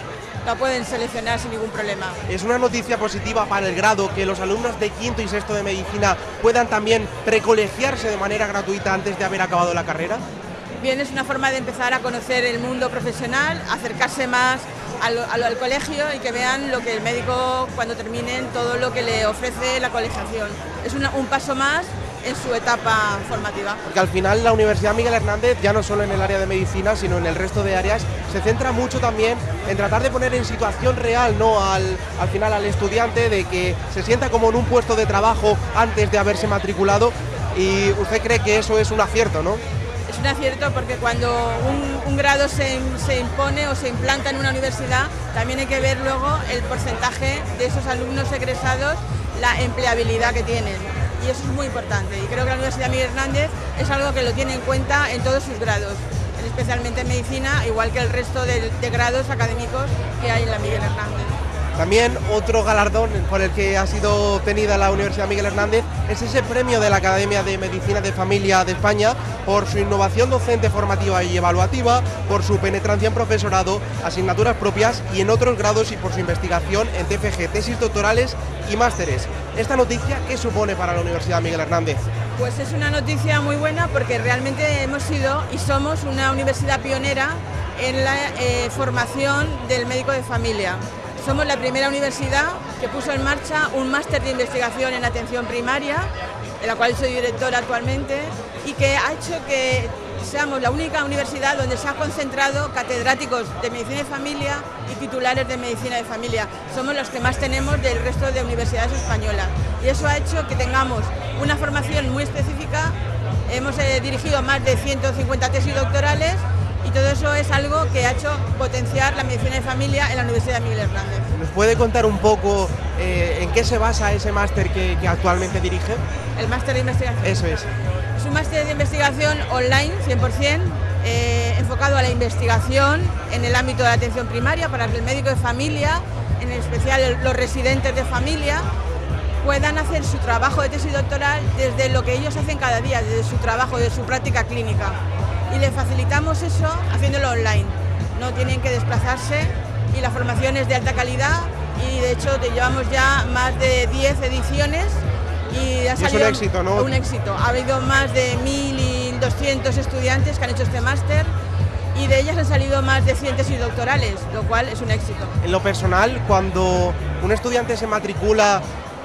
la pueden seleccionar sin ningún problema.
Es una noticia positiva para el grado que los alumnos de quinto y sexto de medicina puedan también precolegiarse de manera gratuita antes de haber acabado la carrera.
Bien, es una forma de empezar a conocer el mundo profesional, acercarse más al, al, al colegio y que vean lo que el médico, cuando terminen, todo lo que le ofrece la colegiación. Es una, un paso más en su etapa formativa.
Porque al final la Universidad Miguel Hernández, ya no solo en el área de medicina, sino en el resto de áreas, se centra mucho también en tratar de poner en situación real, ¿no?, al, al final al estudiante, de que se sienta como en un puesto de trabajo antes de haberse matriculado. Y usted cree que eso es un acierto, ¿no?
Es un acierto porque cuando un, un grado se, se impone o se implanta en una universidad, también hay que ver luego el porcentaje de esos alumnos egresados, la empleabilidad que tienen. Y eso es muy importante. Y creo que la Universidad Miguel Hernández es algo que lo tiene en cuenta en todos sus grados, especialmente en medicina, igual que el resto de, de grados académicos que hay en la Miguel Hernández.
También otro galardón por el que ha sido obtenida la Universidad Miguel Hernández es ese premio de la Academia de Medicina de Familia de España por su innovación docente, formativa y evaluativa, por su penetrancia en profesorado, asignaturas propias y en otros grados y por su investigación en T F G, tesis doctorales y másteres. ¿Esta noticia qué supone para la Universidad Miguel Hernández?
Pues es una noticia muy buena porque realmente hemos sido y somos una universidad pionera en la eh, formación del médico de familia. Somos la primera universidad que puso en marcha un máster de investigación en atención primaria, de la cual soy directora actualmente, y que ha hecho que seamos la única universidad donde se ha concentrado catedráticos de medicina de familia y titulares de medicina de familia. Somos los que más tenemos del resto de universidades españolas. Y eso ha hecho que tengamos una formación muy específica. Hemos eh, dirigido más de ciento cincuenta tesis doctorales. Y todo eso es algo que ha hecho potenciar la medicina de familia en la Universidad Miguel Hernández.
¿Nos puede contar un poco eh, en qué se basa ese máster que, que actualmente dirige?
El máster de investigación.
Eso es.
Es un máster de investigación online, cien por cien, eh, enfocado a la investigación en el ámbito de la atención primaria para que el médico de familia, en especial los residentes de familia, puedan hacer su trabajo de tesis doctoral desde lo que ellos hacen cada día, desde su trabajo, desde su práctica clínica. Y le facilitamos eso haciéndolo online. No tienen que desplazarse y la formación es de alta calidad y de hecho te llevamos ya más de diez ediciones y ha
y
salido
es un éxito, ¿no?
Un éxito. Ha habido más de mil doscientos estudiantes que han hecho este máster y de ellas han salido más de cien tesis doctorales, lo cual es un éxito.
En lo personal, cuando un estudiante se matricula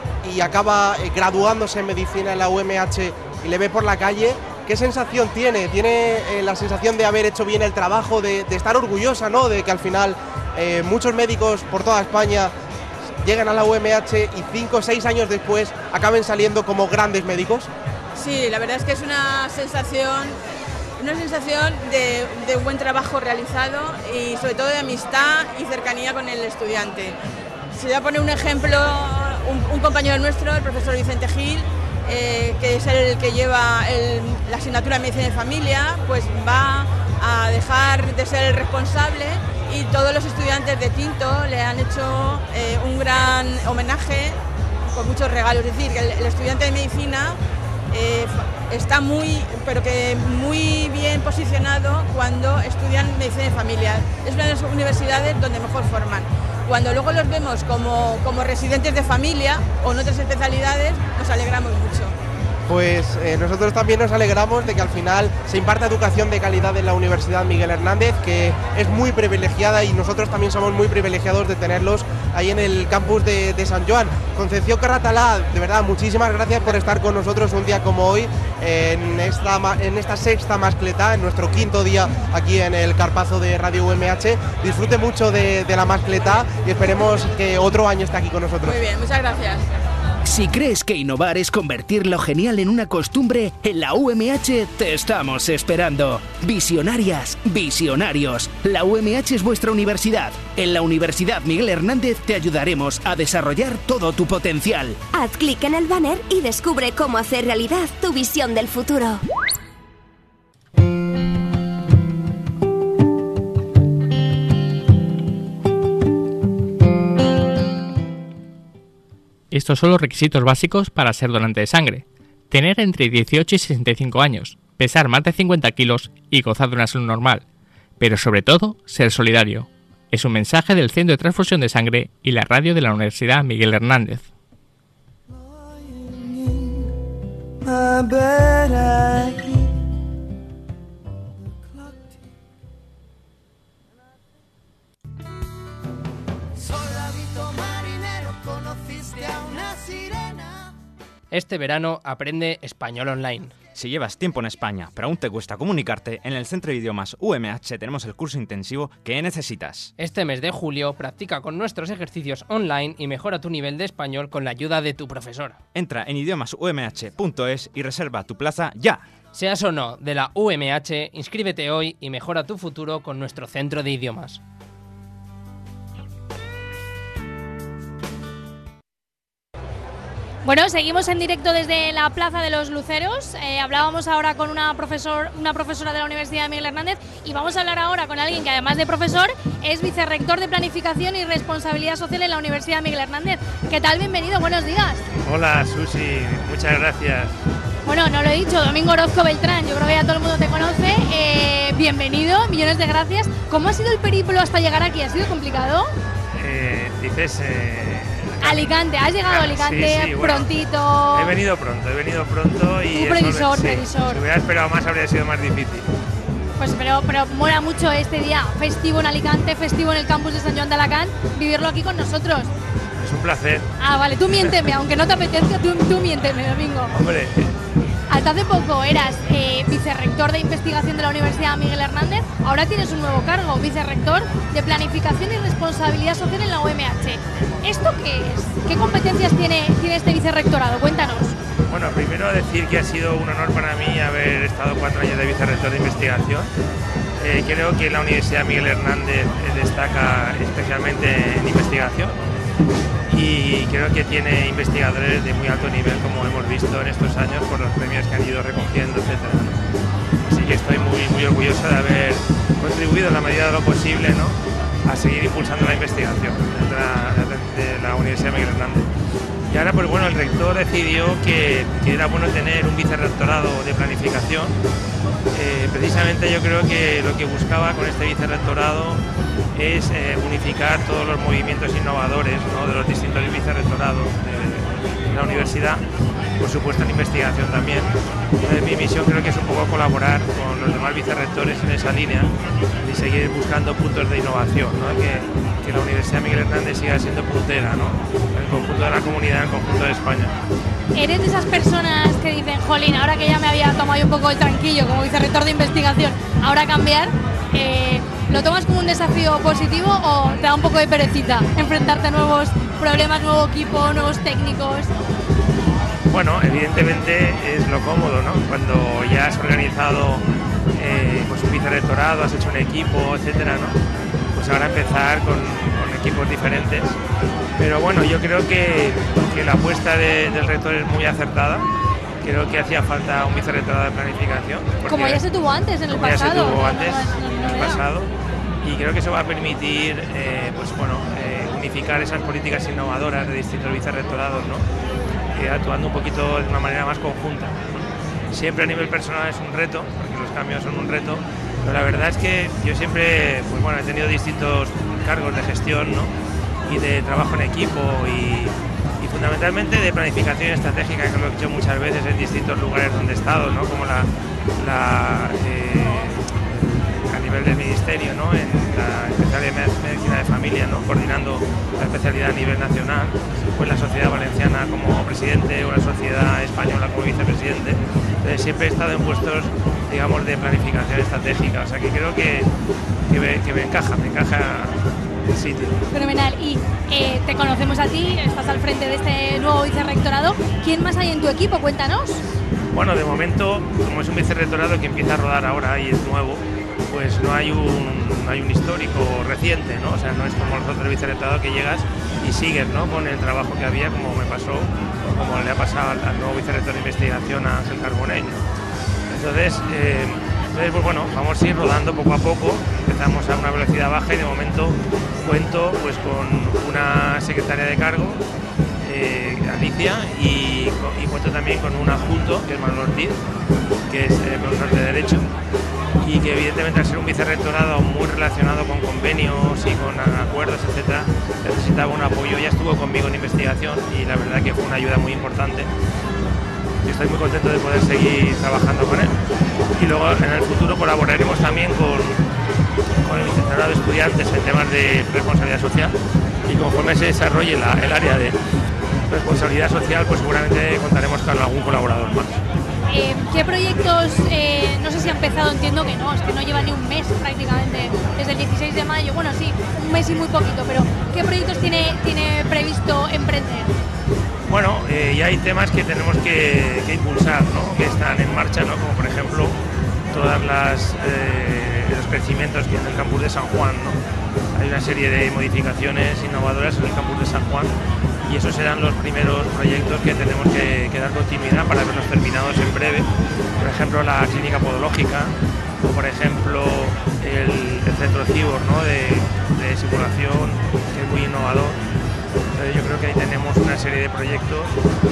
y acaba graduándose en medicina en la U M H y le ve por la calle, ¿qué sensación tiene? ¿Tiene eh, la sensación de haber hecho bien el trabajo, de, de estar orgullosa, ¿no?, de que al final eh, muchos médicos por toda España lleguen a la U M H y cinco o seis años después acaben saliendo como grandes médicos?
Sí, la verdad es que es una sensación, una sensación de, de buen trabajo realizado y sobre todo de amistad y cercanía con el estudiante. Si voy a poner un ejemplo, un, un compañero nuestro, el profesor Vicente Gil, Eh, que es el que lleva el, la asignatura de medicina de familia, pues va a dejar de ser el responsable y todos los estudiantes de quinto le han hecho eh, un gran homenaje con muchos regalos. Es decir, que el, el estudiante de medicina eh, está muy, pero que muy bien posicionado cuando estudian medicina de familia. Es una de las universidades donde mejor forman. Cuando luego los vemos como, como residentes de familia o en otras especialidades, nos alegramos mucho.
Pues eh, nosotros también nos alegramos de que al final se imparta educación de calidad en la Universidad Miguel Hernández, que es muy privilegiada y nosotros también somos muy privilegiados de tenerlos ahí en el campus de, de San Joan. Concepción Carratalá, de verdad, muchísimas gracias por estar con nosotros un día como hoy, en esta, en esta sexta mascletá, en nuestro quinto día aquí en el Carpazo de Radio U M H. Disfrute mucho de, de la mascletá y esperemos que otro año esté aquí con nosotros.
Muy bien, muchas gracias.
Si crees que innovar es convertir lo genial en una costumbre, en la U M H te estamos esperando. Visionarias, visionarios, la U M H es vuestra universidad. En la Universidad Miguel Hernández te ayudaremos a desarrollar todo tu potencial.
Haz clic en el banner y descubre cómo hacer realidad tu visión del futuro.
Estos son los requisitos básicos para ser donante de sangre. Tener entre dieciocho y sesenta y cinco años, pesar más de cincuenta kilos y gozar de una salud normal. Pero sobre todo, ser solidario. Es un mensaje del Centro de Transfusión de Sangre y la radio de la Universidad Miguel Hernández. Este verano aprende español online.
Si llevas tiempo en España, pero aún te cuesta comunicarte, en el Centro de Idiomas U M H tenemos el curso intensivo que necesitas.
Este mes de julio practica con nuestros ejercicios online y mejora tu nivel de español con la ayuda de tu profesora.
Entra en idiomas u m h punto es y reserva tu plaza ya.
Seas o no de la U M H, inscríbete hoy y mejora tu futuro con nuestro Centro de Idiomas.
Bueno, seguimos en directo desde la Plaza de los Luceros. Eh, hablábamos ahora con una, profesor, una profesora de la Universidad Miguel Hernández y vamos a hablar ahora con alguien que además de profesor es vicerrector de Planificación y Responsabilidad Social en la Universidad Miguel Hernández. ¿Qué tal? Bienvenido, buenos días.
Hola Susi, muchas gracias.
Bueno, no lo he dicho, Domingo Orozco Beltrán, yo creo que ya todo el mundo te conoce. Eh, bienvenido, millones de gracias. ¿Cómo ha sido el periplo hasta llegar aquí? ¿Ha sido complicado?
Eh, dices... Eh...
Alicante, has llegado a Alicante
sí, sí, bueno,
prontito.
He venido pronto, he venido pronto y...
Un previsor,
sí,
previsor.
Si hubiera esperado más habría sido más difícil.
Pues pero, pero mola mucho este día, festivo en Alicante, festivo en el campus de San Joan de Alacant, vivirlo aquí con nosotros.
Es un placer.
Ah, vale, tú miénteme, aunque no te apetezca, tú, tú miénteme, Domingo.
Hombre...
Hasta hace poco eras eh, vicerrector de investigación de la Universidad Miguel Hernández, ahora tienes un nuevo cargo, vicerrector de Planificación y Responsabilidad Social en la U M H. ¿Esto qué es? ¿Qué competencias tiene, tiene este vicerrectorado? Cuéntanos.
Bueno, primero decir que ha sido un honor para mí haber estado cuatro años de vicerrector de investigación. Eh, creo que la Universidad Miguel Hernández destaca especialmente en investigación. Y creo que tiene investigadores de muy alto nivel, como hemos visto en estos años por los premios que han ido recogiendo, etcétera. Así que estoy muy, muy orgulloso de haber contribuido en la medida de lo posible, ¿no?, a seguir impulsando la investigación de la, de la Universidad Miguel Hernández. Y ahora, pues bueno, el rector decidió que, que era bueno tener un vicerrectorado de planificación. Eh, precisamente yo creo que lo que buscaba con este vicerrectorado es eh, unificar todos los movimientos innovadores, ¿no?, de los distintos vicerrectorados de, de la universidad, por supuesto en investigación también. Entonces, mi misión creo que es un poco colaborar con los demás vicerrectores en esa línea y seguir buscando puntos de innovación, ¿no?, que, que la Universidad Miguel Hernández siga siendo puntera, ¿no?, en el conjunto de la comunidad, en el conjunto de España.
¿Eres de esas personas que dicen, jolín, ahora que ya me había tomado un poco el tranquillo como vicerrector de investigación, ahora cambiar? Eh, ¿Lo tomas como un desafío positivo o te da un poco de perecita enfrentarte a nuevos problemas, nuevo equipo, nuevos técnicos?
Bueno, evidentemente es lo cómodo, ¿no? Cuando ya has organizado eh, pues un vicerrectorado, has hecho un equipo, etcétera, ¿no? Pues ahora empezar con, con equipos diferentes. Pero bueno, yo creo que, que la apuesta de, del rector es muy acertada. Creo que hacía falta un vicerrectorado de planificación.
Como ya se tuvo antes en el
como
pasado.
Ya se tuvo
no,
antes
no, no, no,
en el pasado. Y creo que eso va a permitir eh, pues bueno, eh, unificar esas políticas innovadoras de distintos vicerrectorados, ¿no?, eh, actuando un poquito de una manera más conjunta, ¿no? Siempre a nivel personal es un reto, porque los cambios son un reto, pero la verdad es que yo siempre pues bueno, he tenido distintos cargos de gestión, ¿no?, y de trabajo en equipo y, y fundamentalmente de planificación estratégica, que lo he hecho muchas veces en distintos lugares donde he estado, ¿no?, como la, la eh, a nivel del ministerio, ¿no?, en la especialidad de medicina de familia, ¿no?, coordinando la especialidad a nivel nacional, pues la sociedad valenciana como presidente o la sociedad española como vicepresidente. Entonces siempre he estado en puestos, digamos, de planificación estratégica, o sea que creo que, que, me, que me encaja, me encaja el sitio.
Fenomenal. Y eh, te conocemos a ti, estás al frente de este nuevo vicerrectorado. ¿Quién más hay en tu equipo? Cuéntanos.
Bueno, de momento, como es un vicerrectorado que empieza a rodar ahora y es nuevo, pues no hay un, no hay un histórico reciente, ¿no? O sea, no es como los otros vicerrectorados que llegas y sigues, ¿no?, con el trabajo que había, como me pasó, o como le ha pasado al, al nuevo vicerrector de investigación, a Ángel Carbonell. Entonces, eh, entonces, pues bueno, vamos a ir rodando poco a poco, empezamos a una velocidad baja y de momento cuento pues con una secretaria de cargo, eh, Alicia, y, y cuento también con un adjunto, que es Manuel Ortiz, que es eh, profesor de Derecho. y que evidentemente al ser un vicerrectorado muy relacionado con convenios y con acuerdos, etcétera, necesitaba un apoyo. Ya estuvo conmigo en investigación y la verdad que fue una ayuda muy importante. Y estoy muy contento de poder seguir trabajando con él. Y luego en el futuro colaboraremos también con, con el Vicerrectorado de Estudiantes en temas de responsabilidad social, y conforme se desarrolle la, el área de responsabilidad social, pues seguramente contaremos con algún colaborador más.
Eh, ¿Qué proyectos, eh, no sé si ha empezado, entiendo que no, es que no lleva ni un mes prácticamente, desde el dieciséis de mayo, bueno sí, un mes y muy poquito, pero ¿qué proyectos tiene, tiene previsto emprender?
Bueno, eh, ya hay temas que tenemos que, que impulsar, ¿no? Que están en marcha, ¿no? Como por ejemplo todas las eh, los crecimientos que hay en el campus de San Juan, ¿no? Hay una serie de modificaciones innovadoras en el campus de San Juan y esos serán los primeros proyectos que tenemos que, que dar continuidad para verlos terminados en breve. Por ejemplo, la clínica podológica, o por ejemplo el, el centro Cibor, ¿no? de, de simulación, que es muy innovador. Entonces yo creo que ahí tenemos una serie de proyectos,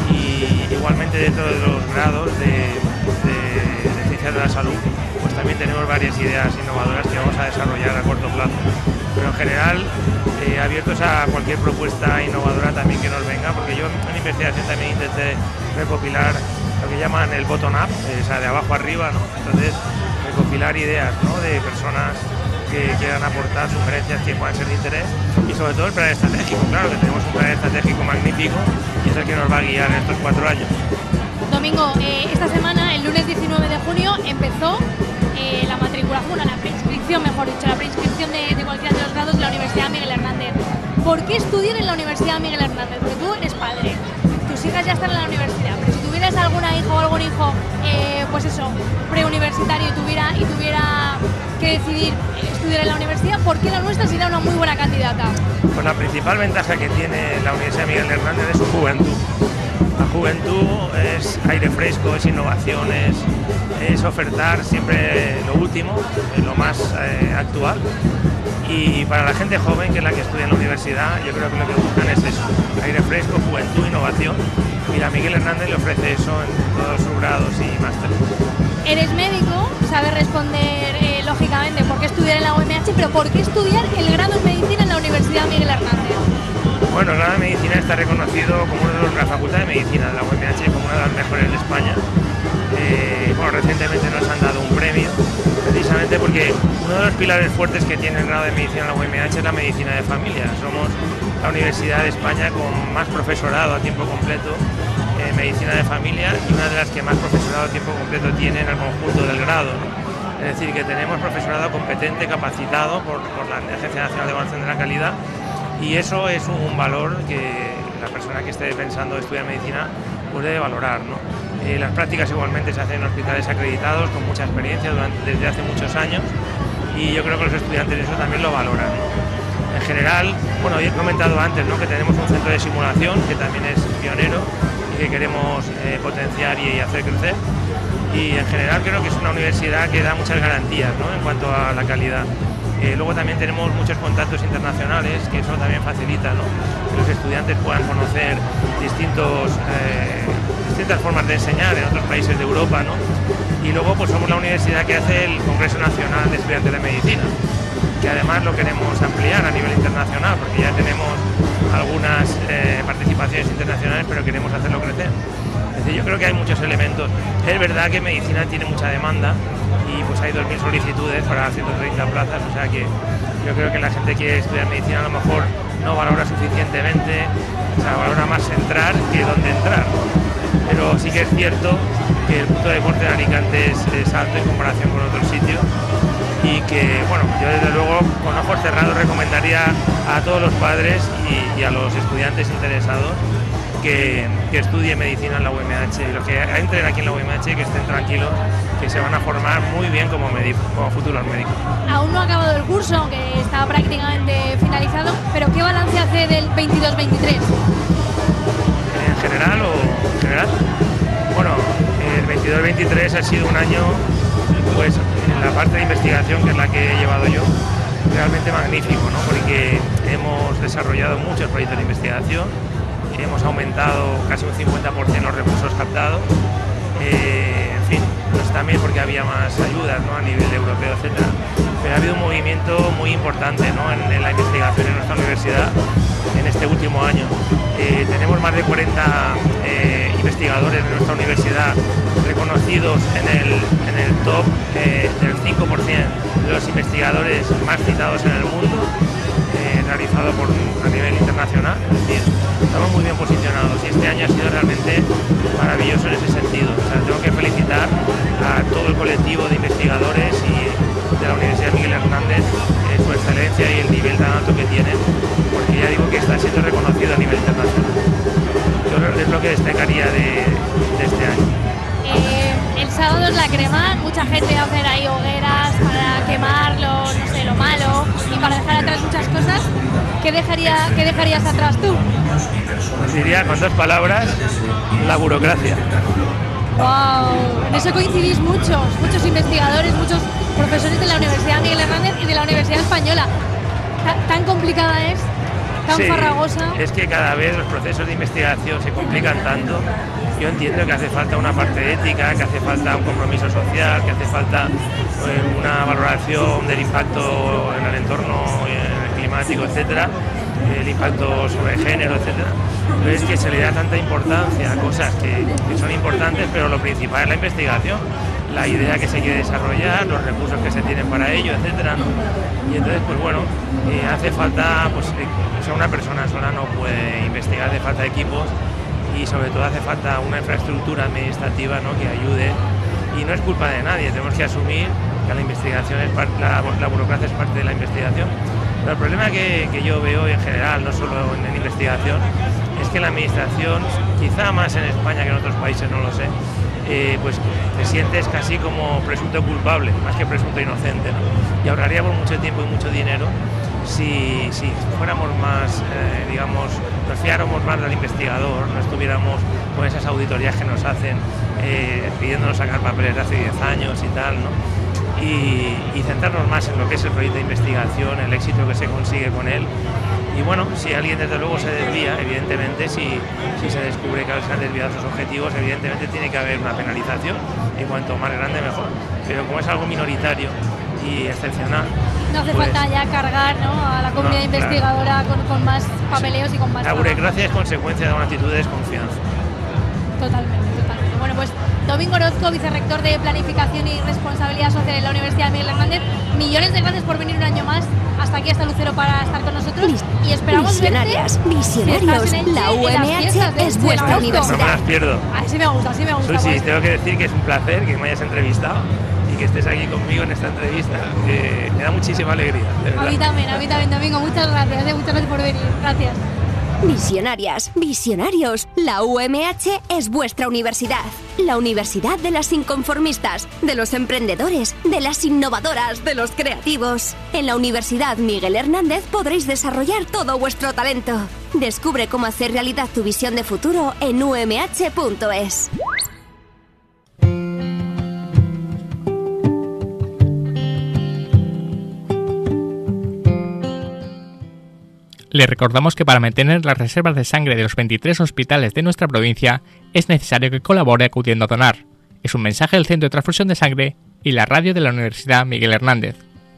y igualmente dentro de los grados de, de, de ciencias de la salud, pues también tenemos varias ideas innovadoras que vamos a desarrollar a corto plazo. Pero en general, eh, abiertos a cualquier propuesta innovadora también que nos venga, porque yo en investigación también intenté recopilar lo que llaman el bottom-up, eh, o sea, de abajo arriba, ¿no? Entonces, recopilar ideas, ¿no? De personas que quieran aportar sugerencias que puedan ser de interés, y sobre todo el plan estratégico. Claro que tenemos un plan estratégico magnífico y es el que nos va a guiar en estos cuatro años.
Domingo, eh, esta semana, el lunes diecinueve de junio, empezó eh, la matriculación, la preinscripción, mejor dicho, la preinscripción de, de cualquiera de los grados de la Universidad Miguel Hernández. ¿Por qué estudiar en la Universidad Miguel Hernández? Porque tú eres padre, tus hijas ya están en la universidad, pero si tuvieras alguna hija o algún hijo, eh, pues eso, preuniversitario y tuviera, y tuviera que decidir estudiar en la universidad, ¿por qué la nuestra sería una muy buena candidata?
Pues la principal ventaja que tiene la Universidad Miguel Hernández es su juventud. La juventud es aire fresco, es innovación, es, es ofertar siempre lo último, lo más eh, actual. Y para la gente joven, que es la que estudia en la universidad, yo creo que lo que buscan es eso, aire fresco, juventud, innovación. Y la Miguel Hernández le ofrece eso en todos sus grados y másteres.
Eres médico, sabes responder eh, lógicamente por qué estudiar en la U M H, pero ¿por qué estudiar el grado en medicina en la Universidad Miguel Hernández?
Bueno, el grado de medicina está reconocido como uno de los, la Facultad de Medicina de la U M H como una de las mejores de España. Eh, bueno, recientemente nos han dado un premio, precisamente porque uno de los pilares fuertes que tiene el grado de medicina en la U M H es la medicina de familia. Somos la universidad de España con más profesorado a tiempo completo en medicina de familia, y una de las que más profesorado a tiempo completo tiene en el conjunto del grado, ¿no? Es decir, que tenemos profesorado competente, capacitado por, por la Agencia Nacional de Evaluación de la Calidad, y eso es un valor que la persona que esté pensando estudiar medicina pues debe valorar, ¿no? Eh, las prácticas igualmente se hacen en hospitales acreditados con mucha experiencia durante, desde hace muchos años, y yo creo que los estudiantes eso también lo valoran, ¿no? En general, bueno, he comentado antes, ¿no? Que tenemos un centro de simulación que también es pionero y que queremos eh, potenciar y hacer crecer, y en general creo que es una universidad que da muchas garantías, ¿no? En cuanto a la calidad. Eh, luego también tenemos muchos contactos internacionales, que eso también facilita, ¿no? Que los estudiantes puedan conocer distintos, eh, distintas formas de enseñar en otros países de Europa, ¿no? Y luego pues somos la universidad que hace el Congreso Nacional de Estudiantes de Medicina, que además lo queremos ampliar a nivel internacional, porque ya tenemos algunas eh, participaciones internacionales, pero queremos hacerlo crecer. Es decir, yo creo que hay muchos elementos. Es verdad que medicina tiene mucha demanda, y pues hay dos mil solicitudes para ciento treinta plazas, o sea que yo creo que la gente que quiere estudiar medicina a lo mejor no valora suficientemente, o sea, valora más entrar que dónde entrar. Pero sí que es cierto que el punto de corte de Alicante es, es alto en comparación con otros sitios, y que, bueno, yo desde luego con ojos cerrados recomendaría a todos los padres y, y a los estudiantes interesados que, que estudien medicina en la U M H, y los que entren aquí en la U M H que estén tranquilos, que se van a formar muy bien como médicos, como futuros médicos.
Aún no ha acabado el curso, aunque está prácticamente finalizado, pero ¿qué balance hace del veintidós veintitrés?
¿En general o en general? Bueno, el veintidós veintitrés ha sido un año, pues en la parte de investigación, que es la que he llevado yo, realmente magnífico, ¿no? Porque hemos desarrollado muchos proyectos de investigación, hemos aumentado casi un cincuenta por ciento los recursos captados, eh, en fin, nos también porque había más ayudas, ¿no? A nivel europeo, etcétera. Pero ha habido un movimiento muy importante, ¿no? en, en la investigación en nuestra universidad en este último año. Eh, tenemos más de cuarenta eh, investigadores de nuestra universidad reconocidos en el, en el top eh, del cinco por ciento de los investigadores más citados en el mundo, eh, realizado por, a nivel internacional. Es decir, estamos muy bien posicionados y este año ha sido realmente maravilloso en ese sentido. O sea, tengo que felicitar a todo el colectivo de investigadores y de la Universidad Miguel Hernández, eh, su excelencia y el nivel tan alto que tienen, porque ya digo que está siendo reconocido a nivel internacional. Yo es lo que destacaría de, de este año.
Eh, el sábado es la crema, mucha gente va a hacer ahí hogueras para quemar lo, no sé, lo malo y para dejar atrás muchas cosas. ¿Qué, dejaría, qué dejarías atrás tú?
Pues diría con dos palabras, la burocracia.
¡Wow! En eso coincidís muchos, muchos investigadores, muchos profesores de la Universidad Miguel Hernández y de la Universidad Española. ¿Tan, tan complicada es? ¿Tan
sí,
farragosa?
Es que cada vez los procesos de investigación se complican tanto. Yo entiendo que hace falta una parte ética, que hace falta un compromiso social, que hace falta eh, una valoración del impacto en el entorno eh, climático, etcétera, el impacto sobre el género, etcétera. Pero es que se le da tanta importancia a cosas que, que son importantes, pero lo principal es la investigación, la idea que se quiere desarrollar, los recursos que se tienen para ello, etcétera, ¿no? Y entonces, pues bueno, eh, hace falta, pues, eh, o sea, una persona sola no puede investigar, hace falta equipos y sobre todo hace falta una infraestructura administrativa, ¿no? Que ayude, y no es culpa de nadie, tenemos que asumir que la investigación es parte, la, la burocracia es parte de la investigación. Pero el problema que, que yo veo en general, no solo en, en investigación, es que la administración, quizá más en España que en otros países, no lo sé, eh, pues te sientes casi como presunto culpable, más que presunto inocente, ¿no? Y ahorraríamos mucho tiempo y mucho dinero si, si fuéramos más, eh, digamos, nos fiáramos más del investigador, no estuviéramos con esas auditorías que nos hacen eh, pidiéndonos sacar papeles de hace diez años y tal, ¿no? Y, y centrarnos más en lo que es el proyecto de investigación, el éxito que se consigue con él. Y bueno, si alguien desde luego se desvía, evidentemente, si, si se descubre que se han desviado sus objetivos, evidentemente tiene que haber una penalización, y cuanto más grande mejor. Pero como es algo minoritario y excepcional...
No hace
pues,
falta ya cargar, ¿no?, a la comunidad
no,
investigadora con, con más papeleos y con más...
La
trabajo.
burocracia es consecuencia de una actitud de desconfianza.
Totalmente, totalmente. Bueno, pues Domingo Orozco, vicerrector de Planificación y Responsabilidad Social en la Universidad Miguel Hernández, millones de gracias por venir un año más hasta aquí, hasta Lucero, para estar con nosotros. Y esperamos
Visionarias,
verte,
visionarios,
si estás en
la
Elche, en
U M
las
H
fiestas de
es
Elche,
vuestra
en agosto.
universidad.
No me las pierdo.
Así me gusta, así me gusta.
Susi,
pues.
tengo que decir que es un placer que me hayas entrevistado y que estés aquí conmigo en esta entrevista. Eh, me da muchísima alegría, de verdad.
A mí también, a mí también, Domingo. Muchas gracias, eh, muchas gracias por venir. Gracias.
Visionarias, visionarios, la U M H es vuestra universidad. La universidad de las inconformistas, de los emprendedores, de las innovadoras, de los creativos. En la Universidad Miguel Hernández podréis desarrollar todo vuestro talento. Descubre cómo hacer realidad tu visión de futuro en u m h punto es.
Le recordamos que para mantener las reservas de sangre de los veintitrés hospitales de nuestra provincia es necesario que colabore acudiendo a donar. Es un mensaje del Centro de Transfusión de Sangre y la radio de la Universidad Miguel Hernández.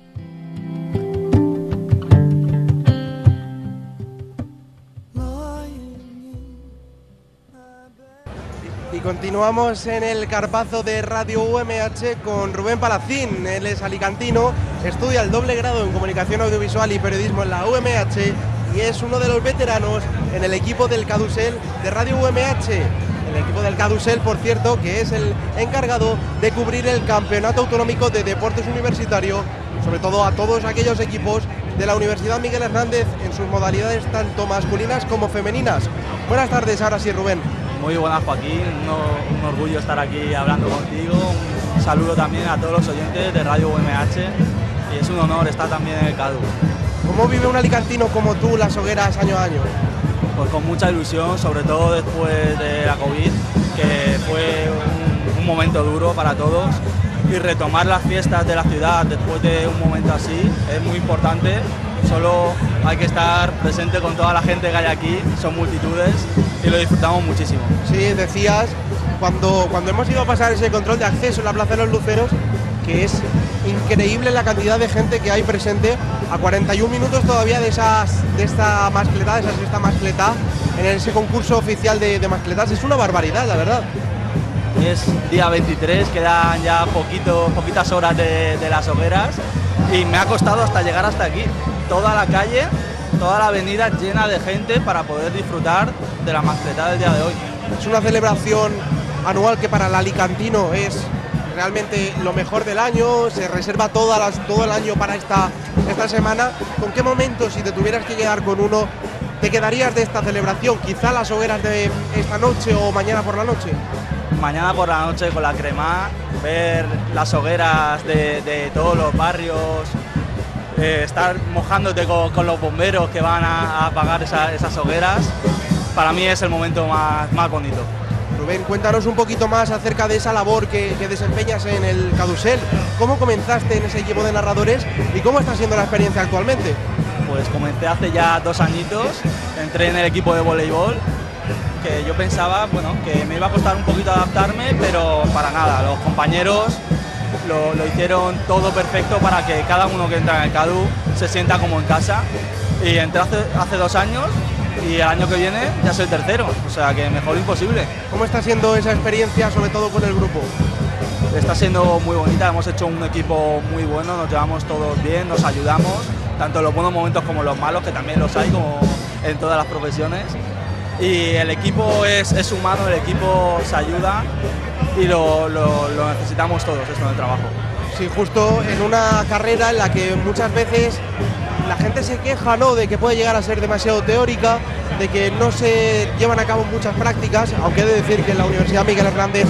Y continuamos en el carpazo de Radio U M H con Rubén Palacín. Él es alicantino, estudia el doble grado en Comunicación Audiovisual y Periodismo en la U M H y es uno de los veteranos en el equipo del Cadusel de Radio U M H. El equipo del Cadusel, por cierto, que es el encargado de cubrir el Campeonato Autonómico de Deportes Universitario, sobre todo a todos aquellos equipos de la Universidad Miguel Hernández en sus modalidades tanto masculinas como femeninas. Buenas tardes, ahora sí, Rubén.
Muy buenas, Joaquín, un, un orgullo estar aquí hablando contigo, un saludo también a todos los oyentes de Radio U M H y es un honor estar también en el CADU.
¿Cómo vive un alicantino como tú las hogueras año a año?
Pues con mucha ilusión, sobre todo después de la COVID, que fue un, un momento duro para todos, y retomar las fiestas de la ciudad después de un momento así es muy importante. Solo hay que estar presente con toda la gente que hay aquí, son multitudes y lo disfrutamos muchísimo.
Sí, decías cuando, cuando hemos ido a pasar ese control de acceso en la Plaza de los Luceros, que es increíble la cantidad de gente que hay presente a cuarenta y un minutos todavía de esas de esta mascletá, de esa sexta mascletá, en ese concurso oficial de, de mascletas. Es una barbaridad, la verdad.
Es día veintitrés, quedan ya poquito, poquitas horas de, de las hogueras y me ha costado hasta llegar hasta aquí. Toda la calle, toda la avenida llena de gente para poder disfrutar de la mascletá del día de hoy.
Es una celebración anual que para el alicantino es realmente lo mejor del año, se reserva todas las, todo el año para esta, esta semana. ¿Con qué momento, si te tuvieras que quedar con uno, te quedarías de esta celebración? ¿Quizá las hogueras de esta noche o mañana por la noche?
Mañana por la noche con la crema, ver las hogueras de, de todos los barrios, eh, estar mojándote con, con los bomberos que van a, a apagar esa, esas hogueras, para mí es el momento más, más bonito.
Rubén, cuéntanos un poquito más acerca de esa labor que, que desempeñas en el Cadusel. ¿Cómo comenzaste en ese equipo de narradores y cómo está siendo la experiencia actualmente?
Pues comencé hace ya dos añitos, entré en el equipo de voleibol, que yo pensaba, bueno, que me iba a costar un poquito adaptarme, pero para nada, los compañeros lo, lo hicieron todo perfecto para que cada uno que entra en el Cadu se sienta como en casa, y entré hace, hace dos años y el año que viene ya soy tercero, o sea que mejor imposible.
¿Cómo está siendo esa experiencia, sobre todo con el grupo?
Está siendo muy bonita, hemos hecho un equipo muy bueno, nos llevamos todos bien, nos ayudamos, tanto en los buenos momentos como en los malos, que también los hay como en todas las profesiones. Y el equipo es, es humano, el equipo se ayuda y lo, lo, lo necesitamos todos, esto en el trabajo.
Sí, justo en una carrera en la que muchas veces la gente se queja, ¿no?, de que puede llegar a ser demasiado teórica, de que no se llevan a cabo muchas prácticas, aunque he de decir que en la Universidad Miguel Hernández,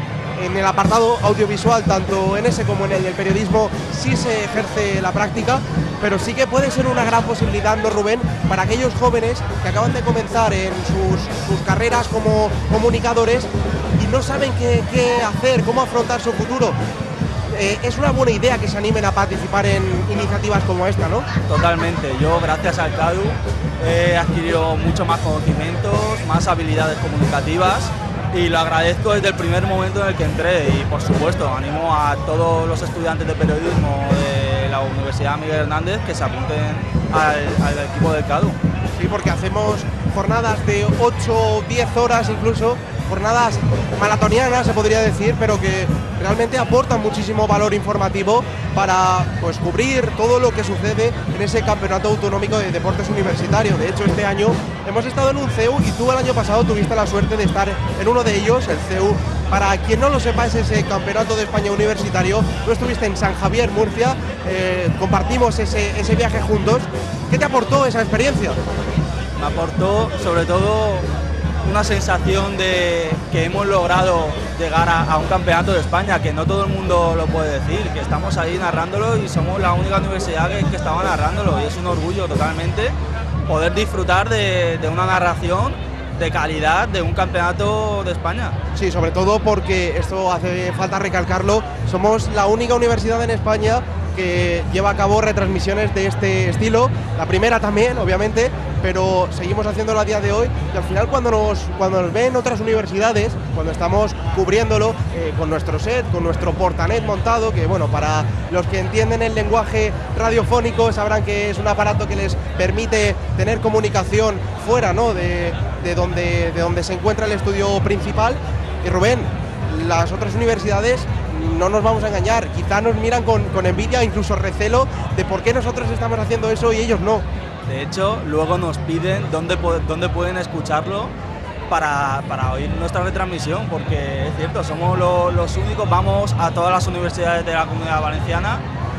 en el apartado audiovisual, tanto en ese como en el del periodismo, sí se ejerce la práctica, pero sí que puede ser una gran posibilidad, ¿no, Rubén?, para aquellos jóvenes que acaban de comenzar en sus, sus carreras como comunicadores y no saben qué, qué hacer, cómo afrontar su futuro. Eh, es una buena idea que se animen a participar en iniciativas como esta, ¿no?
Totalmente. Yo, gracias al CADU, he adquirido mucho más conocimientos, más habilidades comunicativas, y lo agradezco desde el primer momento en el que entré. Y por supuesto, animo a todos los estudiantes de periodismo de la Universidad Miguel Hernández que se apunten al, al equipo del CADU.
Sí, porque hacemos jornadas de ocho o diez horas incluso, jornadas maratonianas se podría decir, pero que realmente aportan muchísimo valor informativo para, pues, cubrir todo lo que sucede en ese campeonato autonómico de deportes universitario. De hecho, este año hemos estado en un C E U y tú el año pasado tuviste la suerte de estar en uno de ellos, el C E U. Para quien no lo sepa, es ese campeonato de España universitario. Tú estuviste en San Javier, Murcia, eh, compartimos ese, ese viaje juntos. ¿Qué te aportó esa experiencia?
Me aportó sobre todo una sensación de que hemos logrado llegar a, a un campeonato de España, que no todo el mundo lo puede decir, que estamos ahí narrándolo y somos la única universidad que, que estaba narrándolo, y es un orgullo totalmente poder disfrutar de, de una narración de calidad de un campeonato de España.
Sí, sobre todo porque esto hace falta recalcarlo, somos la única universidad en España que lleva a cabo retransmisiones de este estilo, la primera también, obviamente, pero seguimos haciéndolo a día de hoy, y al final cuando nos, cuando nos ven otras universidades, cuando estamos cubriéndolo eh, con nuestro set, con nuestro portanet montado, que bueno, para los que entienden el lenguaje radiofónico sabrán que es un aparato que les permite tener comunicación fuera, ¿no?, de, de, donde, de donde se encuentra el estudio principal. Y Rubén, las otras universidades, no nos vamos a engañar, quizá nos miran con, con envidia, incluso recelo, de por qué nosotros estamos haciendo eso y ellos no.
De hecho, luego nos piden dónde, dónde pueden escucharlo para, para oír nuestra retransmisión, porque es cierto, somos lo, los únicos, vamos a todas las universidades de la Comunidad Valenciana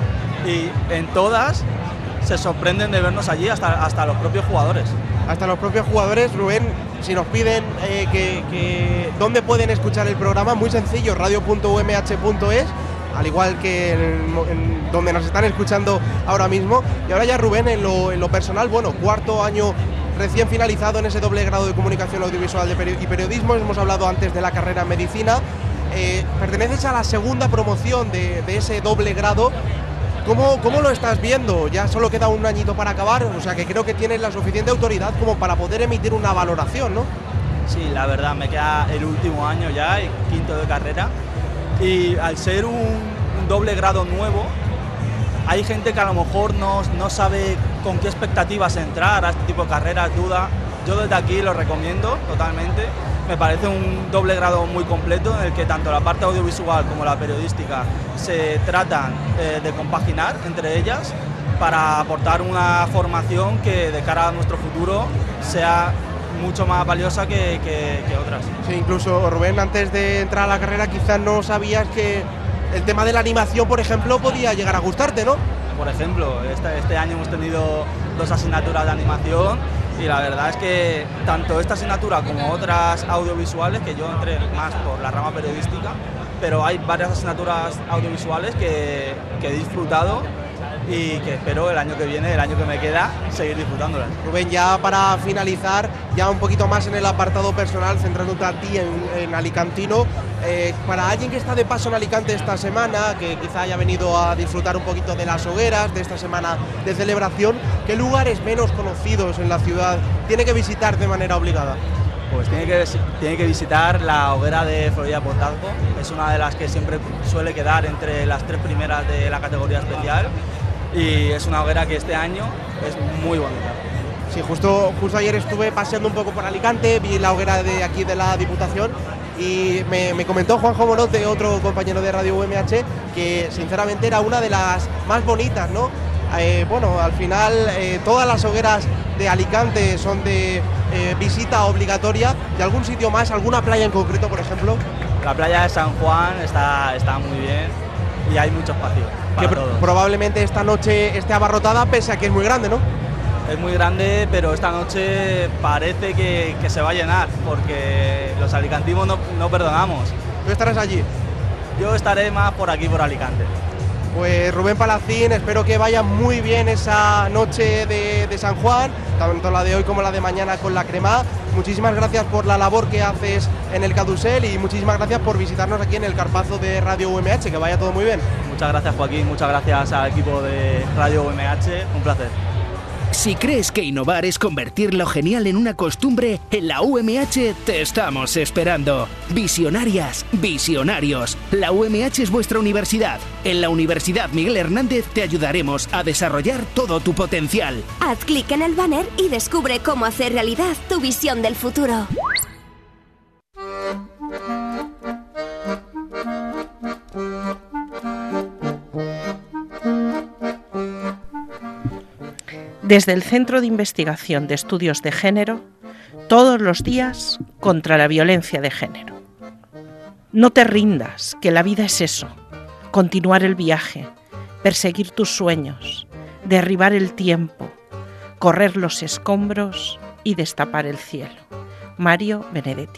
y en todas se sorprenden de vernos allí, hasta, hasta los propios jugadores.
Hasta los propios jugadores, Rubén, si nos piden eh, que, que dónde pueden escuchar el programa, muy sencillo, radio punto u eme hache punto es, al igual que en, en donde nos están escuchando ahora mismo. Y ahora ya, Rubén, en lo, en lo personal, bueno, cuarto año recién finalizado en ese doble grado de comunicación audiovisual de peri- y periodismo, hemos hablado antes de la carrera en medicina, eh, perteneces a la segunda promoción de, de ese doble grado. ¿Cómo, ¿Cómo lo estás viendo? Ya solo queda un añito para acabar, o sea que creo que tienes la suficiente autoridad como para poder emitir una valoración, ¿no?
Sí, la verdad, me queda el último año ya, el quinto de carrera, y al ser un, un doble grado nuevo, hay gente que a lo mejor no, no sabe con qué expectativas entrar a este tipo de carreras, duda. Yo desde aquí lo recomiendo totalmente. Me parece un doble grado muy completo en el que tanto la parte audiovisual como la periodística se tratan eh, de compaginar entre ellas para aportar una formación que de cara a nuestro futuro sea mucho más valiosa que, que, que otras.
Sí, incluso Rubén, antes de entrar a la carrera quizás no sabías que el tema de la animación, por ejemplo, podía llegar a gustarte, ¿no?
Por ejemplo, este, este año hemos tenido dos asignaturas de animación y la verdad es que tanto esta asignatura como otras audiovisuales, que yo entré más por la rama periodística, pero hay varias asignaturas audiovisuales que, que he disfrutado y que espero el año que viene, el año que me queda, seguir disfrutándolas.
Rubén, ya para finalizar, ya un poquito más en el apartado personal, centrándote a ti en, en alicantino, eh, para alguien que está de paso en Alicante esta semana, que quizá haya venido a disfrutar un poquito de las hogueras, de esta semana de celebración, ¿qué lugares menos conocidos en la ciudad tiene que visitar de manera obligada?
Pues tiene que, tiene que visitar la hoguera de Florida Portazgo, es una de las que siempre suele quedar entre las tres primeras de la categoría especial y es una hoguera que este año es muy bonita.
Sí, justo, justo ayer estuve paseando un poco por Alicante, vi la hoguera de aquí de la Diputación y me, me comentó Juanjo Morote, otro compañero de Radio U M H, que sinceramente era una de las más bonitas, ¿no? Eh, bueno, al final eh, todas las hogueras de Alicante son de eh, visita obligatoria. ¿De algún sitio más, alguna playa en concreto, por ejemplo?
La playa de San Juan está, está muy bien y hay mucho espacio para
que
todos.
Probablemente esta noche esté abarrotada, pese a que es muy grande, ¿no?
Es muy grande, pero esta noche parece que, que se va a llenar, porque los alicantinos no, no perdonamos.
¿Tú estarás allí?
Yo estaré más por aquí, por Alicante.
Pues Rubén Palacín, espero que vaya muy bien esa noche de, de San Juan, tanto la de hoy como la de mañana con la crema. Muchísimas gracias por la labor que haces en el Cadusel y muchísimas gracias por visitarnos aquí en el Carpazo de Radio U M H, que vaya todo muy bien.
Muchas gracias, Joaquín, muchas gracias al equipo de Radio U M H, un placer.
Si crees que innovar es convertir lo genial en una costumbre, en la U M H te estamos esperando. Visionarias, visionarios. La U M H es vuestra universidad. En la Universidad Miguel Hernández te ayudaremos a desarrollar todo tu potencial.
Haz clic en el banner y descubre cómo hacer realidad tu visión del futuro.
Desde el Centro de Investigación de Estudios de Género, todos los días contra la violencia de género. No te rindas, que la vida es eso, continuar el viaje, perseguir tus sueños, derribar el tiempo, correr los escombros y destapar el cielo. Mario Benedetti.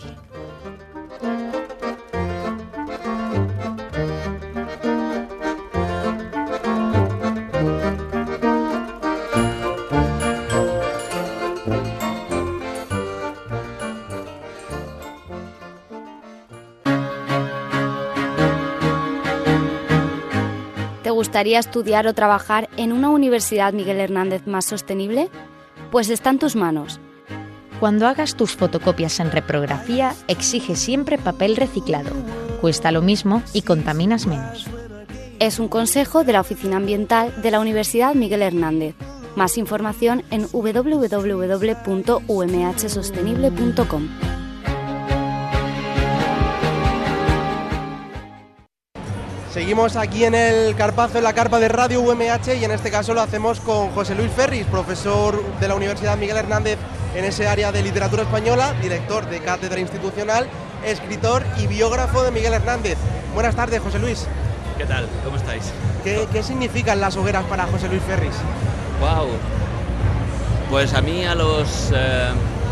¿Te gustaría estudiar o trabajar en una Universidad Miguel Hernández más sostenible? Pues está en tus manos.
Cuando hagas tus fotocopias en reprografía, exige siempre papel reciclado. Cuesta lo mismo y contaminas menos.
Es un consejo de la Oficina Ambiental de la Universidad Miguel Hernández. Más información en doble u doble u doble u punto u m h sostenible punto com.
Seguimos aquí en el Carpazo, en la carpa de Radio U M H, y en este caso lo hacemos con José Luis Ferris, profesor de la Universidad Miguel Hernández en ese área de literatura española, director de cátedra institucional, escritor y biógrafo de Miguel Hernández. Buenas tardes, José Luis.
¿Qué tal? ¿Cómo estáis?
¿Qué, qué significan las hogueras para José Luis Ferris?
Wow. Pues a mí a los eh,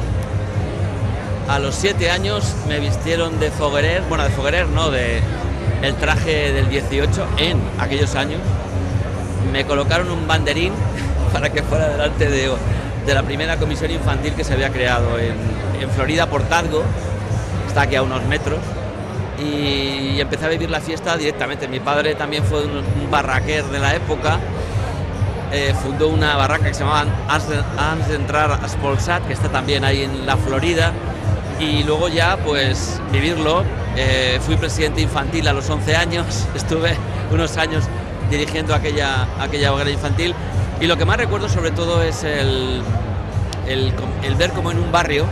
a los siete años me vistieron de foguerer, bueno, de foguerer no, de el traje del dieciocho en aquellos años. Me colocaron un banderín para que fuera delante de, de la primera comisión infantil que se había creado en, en Florida Portazgo, está aquí a unos metros, y empecé a vivir la fiesta directamente. Mi padre también fue un, un barraquer de la época, eh, fundó una barraca que se llamaba Ans d'Entrar Espolsat, que está también ahí en la Florida, y luego ya pues vivirlo. Eh, fui presidente infantil a los once años, estuve unos años dirigiendo aquella, aquella hoguera infantil, y lo que más recuerdo sobre todo es el, el, el ver como en un barrio,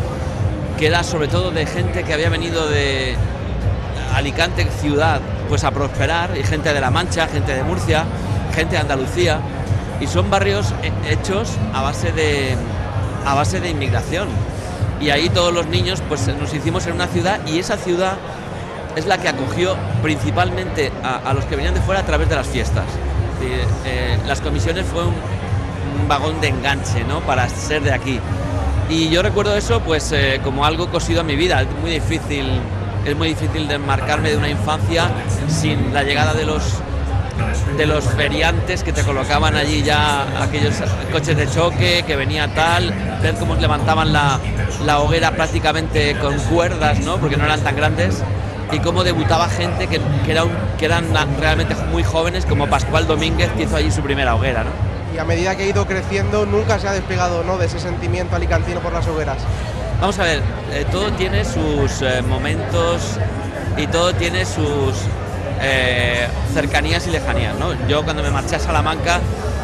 que era sobre todo de gente que había venido de Alicante ciudad pues a prosperar, y gente de La Mancha, gente de Murcia, gente de Andalucía, y son barrios hechos a base de, a base de inmigración. Y ahí todos los niños pues nos hicimos en una ciudad, y esa ciudad es la que acogió principalmente a, a los que venían de fuera a través de las fiestas. Eh, eh, las comisiones fue un, un vagón de enganche, ¿no?, para ser de aquí. Y yo recuerdo eso pues eh, como algo cosido a mi vida. Es muy difícil, es muy difícil desmarcarme de una infancia sin la llegada de los de los feriantes que te colocaban allí ya aquellos coches de choque, que venía tal, ver cómo levantaban la, la hoguera prácticamente con cuerdas, ¿no?, porque no eran tan grandes, y cómo debutaba gente que, que, era un, que eran realmente muy jóvenes, como Pascual Domínguez, que hizo allí su primera hoguera, ¿no?
Y a medida que ha ido creciendo nunca se ha despegado, ¿no?, de ese sentimiento alicantino por las hogueras.
Vamos a ver, eh, todo tiene sus eh, momentos y todo tiene sus eh, cercanías y lejanías, ¿no? Yo cuando me marché a Salamanca,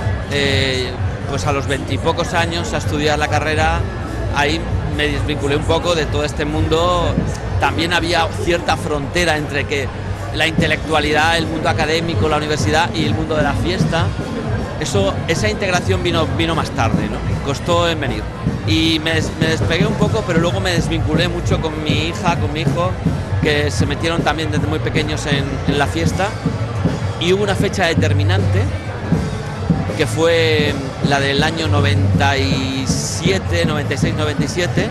eh, pues a los veintipocos años a estudiar la carrera, ahí me desvinculé un poco de todo este mundo. También había cierta frontera entre que la intelectualidad, el mundo académico, la universidad y el mundo de la fiesta. Eso, esa integración vino, vino más tarde, ¿no? Costó en venir. Y me, des, me despegué un poco, pero luego me desvinculé mucho con mi hija, con mi hijo, que se metieron también desde muy pequeños en, en la fiesta. Y hubo una fecha determinante, que fue la del año noventa y siete, noventa y seis, noventa y siete,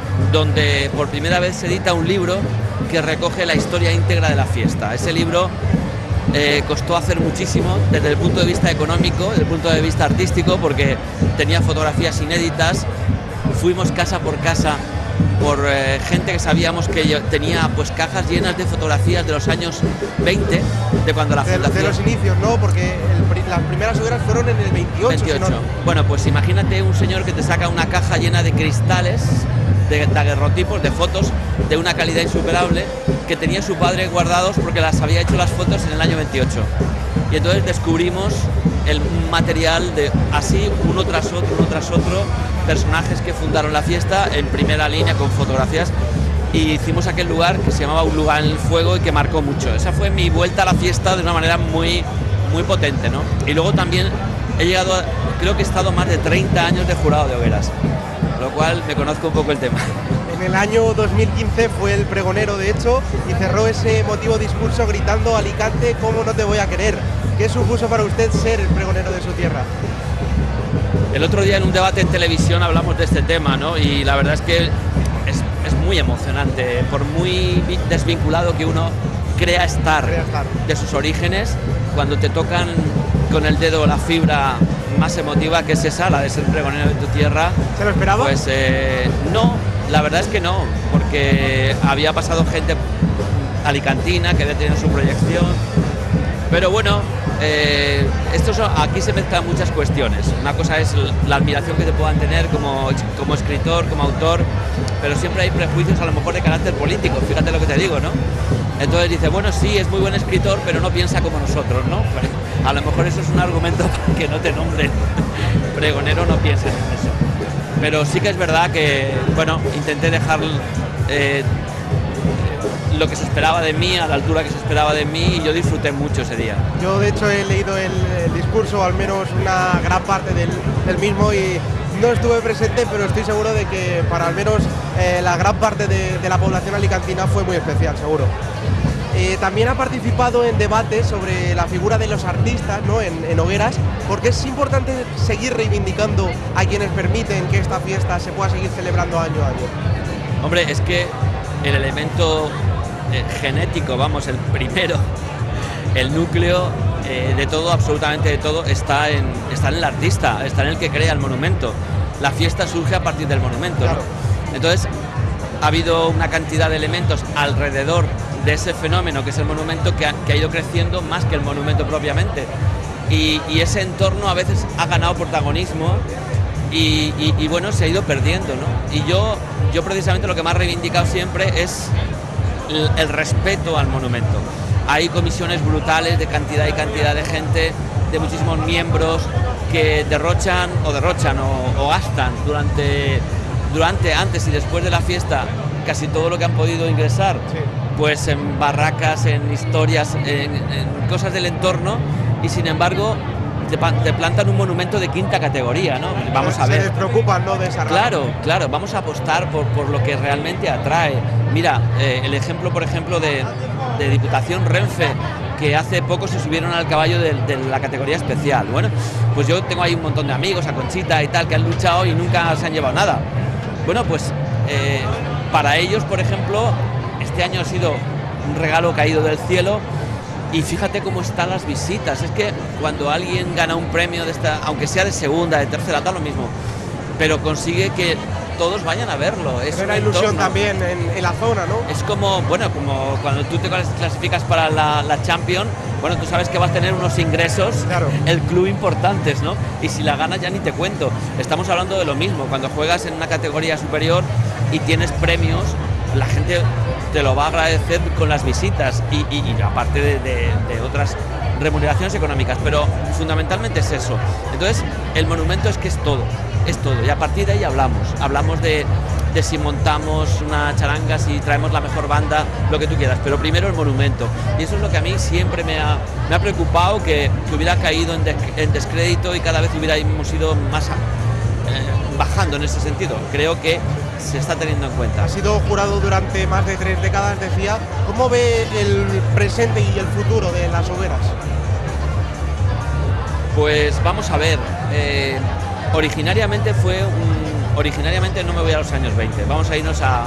donde por primera vez se edita un libro que recoge la historia íntegra de la fiesta. Ese libro eh, costó hacer muchísimo desde el punto de vista económico, desde el punto de vista artístico, porque tenía fotografías inéditas. Fuimos casa por casa por eh, gente que sabíamos que yo tenía pues cajas llenas de fotografías de los años veinte, de cuando la
de,
fundación...
de los inicios, ¿no? Porque el, las primeras hogueras fueron en el veintiocho.
veintiocho.
Si no...
Bueno, pues imagínate un señor que te saca una caja llena de cristales, de daguerrotipos, de fotos de una calidad insuperable, que tenía su padre guardados porque las había hecho las fotos en el año veintiocho. Y entonces descubrimos el material de así, uno tras otro, uno tras otro, personajes que fundaron la fiesta en primera línea con fotografías, y hicimos aquel lugar que se llamaba Un lugar en el fuego y que marcó mucho. Esa fue mi vuelta a la fiesta de una manera muy, muy potente, ¿no? Y luego también he llegado a, creo que he estado más de treinta años de jurado de hogueras, lo cual me conozco un poco el tema.
En el año dos mil quince fue el pregonero, de hecho, y cerró ese emotivo discurso gritando: Alicante, ¿cómo no te voy a querer? ¿Qué supuso para usted ser el pregonero de su tierra?
El otro día en un debate en televisión hablamos de este tema, ¿no? Y la verdad es que es, es muy emocionante, por muy desvinculado que uno crea estar,
crea estar
de sus orígenes, cuando te tocan con el dedo la fibra más emotiva, que es esa, la de ser pregonero de tu tierra.
¿Se lo esperaba?
Pues eh, no, la verdad es que no, porque había pasado gente alicantina que había tenido su proyección, pero bueno, eh, esto son, aquí se mezclan muchas cuestiones. Una cosa es la admiración que te puedan tener como, como escritor, como autor, pero siempre hay prejuicios a lo mejor de carácter político, fíjate lo que te digo, ¿no? Entonces dice, bueno, sí, es muy buen escritor, pero no piensa como nosotros, ¿no? A lo mejor eso es un argumento para que no te nombren pregonero, no pienses en eso. Pero sí que es verdad que, bueno, intenté dejar eh, lo que se esperaba de mí a la altura que se esperaba de mí, y yo disfruté mucho ese día.
Yo de hecho he leído el, el discurso, al menos una gran parte del, del mismo, y no estuve presente, pero estoy seguro de que para al menos eh, la gran parte de, de la población alicantina fue muy especial, seguro. Eh, también ha participado en debates sobre la figura de los artistas, ¿no?, en, en hogueras, porque es importante seguir reivindicando a quienes permiten que esta fiesta se pueda seguir celebrando año a año.
Hombre, es que el elemento eh, genético, vamos, el primero, el núcleo eh, de todo, absolutamente de todo, está en, está en el artista, está en el que crea el monumento. La fiesta surge a partir del monumento, claro, ¿no? Entonces, ha habido una cantidad de elementos alrededor de ese fenómeno que es el monumento, que ha, que ha ido creciendo más que el monumento propiamente, y, y ese entorno a veces ha ganado protagonismo y, y, y bueno, se ha ido perdiendo, ¿no? Y yo yo precisamente lo que más he reivindicado siempre es el, el respeto al monumento. Hay comisiones brutales de cantidad y cantidad de gente, de muchísimos miembros que derrochan o derrochan o, o gastan durante, durante, antes y después de la fiesta casi todo lo que han podido ingresar, sí. Pues en barracas, en historias, en, en cosas del entorno, y sin embargo te, te plantan un monumento de quinta categoría, ¿no? Vamos a ver.
Se despreocupan, ¿no?, de esa rama.
Claro, claro, vamos a apostar por, por lo que realmente atrae. Mira, eh, el ejemplo, por ejemplo, de, de Diputación Renfe, que hace poco se subieron al caballo de, de la categoría especial. Bueno, pues yo tengo ahí un montón de amigos, a Conchita y tal, que han luchado y nunca se han llevado nada. Bueno, pues eh, para ellos, por ejemplo, este año ha sido un regalo caído del cielo. Y fíjate cómo están las visitas. Es que cuando alguien gana un premio de esta, aunque sea de segunda, de tercera, da lo mismo, pero consigue que todos vayan a verlo. Es
una ilusión también en, en la zona, ¿no?
Es como, bueno, como cuando tú te clasificas para la, la Champions, bueno, tú sabes que vas a tener unos ingresos, claro, el club importantes, ¿no? Y si la ganas ya ni te cuento. Estamos hablando de lo mismo. Cuando juegas en una categoría superior y tienes premios, la gente te lo va a agradecer con las visitas y, y, y aparte de, de, de otras remuneraciones económicas, pero fundamentalmente es eso. Entonces, el monumento es que es todo, es todo, y a partir de ahí hablamos, hablamos de, de si montamos una charanga, si traemos la mejor banda, lo que tú quieras, pero primero el monumento, y eso es lo que a mí siempre me ha, me ha preocupado, que, que hubiera caído en, de, en descrédito y cada vez hubiéramos ido más a, eh, bajando en ese sentido. Creo que se está teniendo en cuenta.
Ha sido jurado durante más de tres décadas, decía. ¿Cómo ve el presente y el futuro de las hogueras?
Pues vamos a ver. Eh, originariamente fue un... Originariamente no me voy a los años veinte. Vamos a irnos a,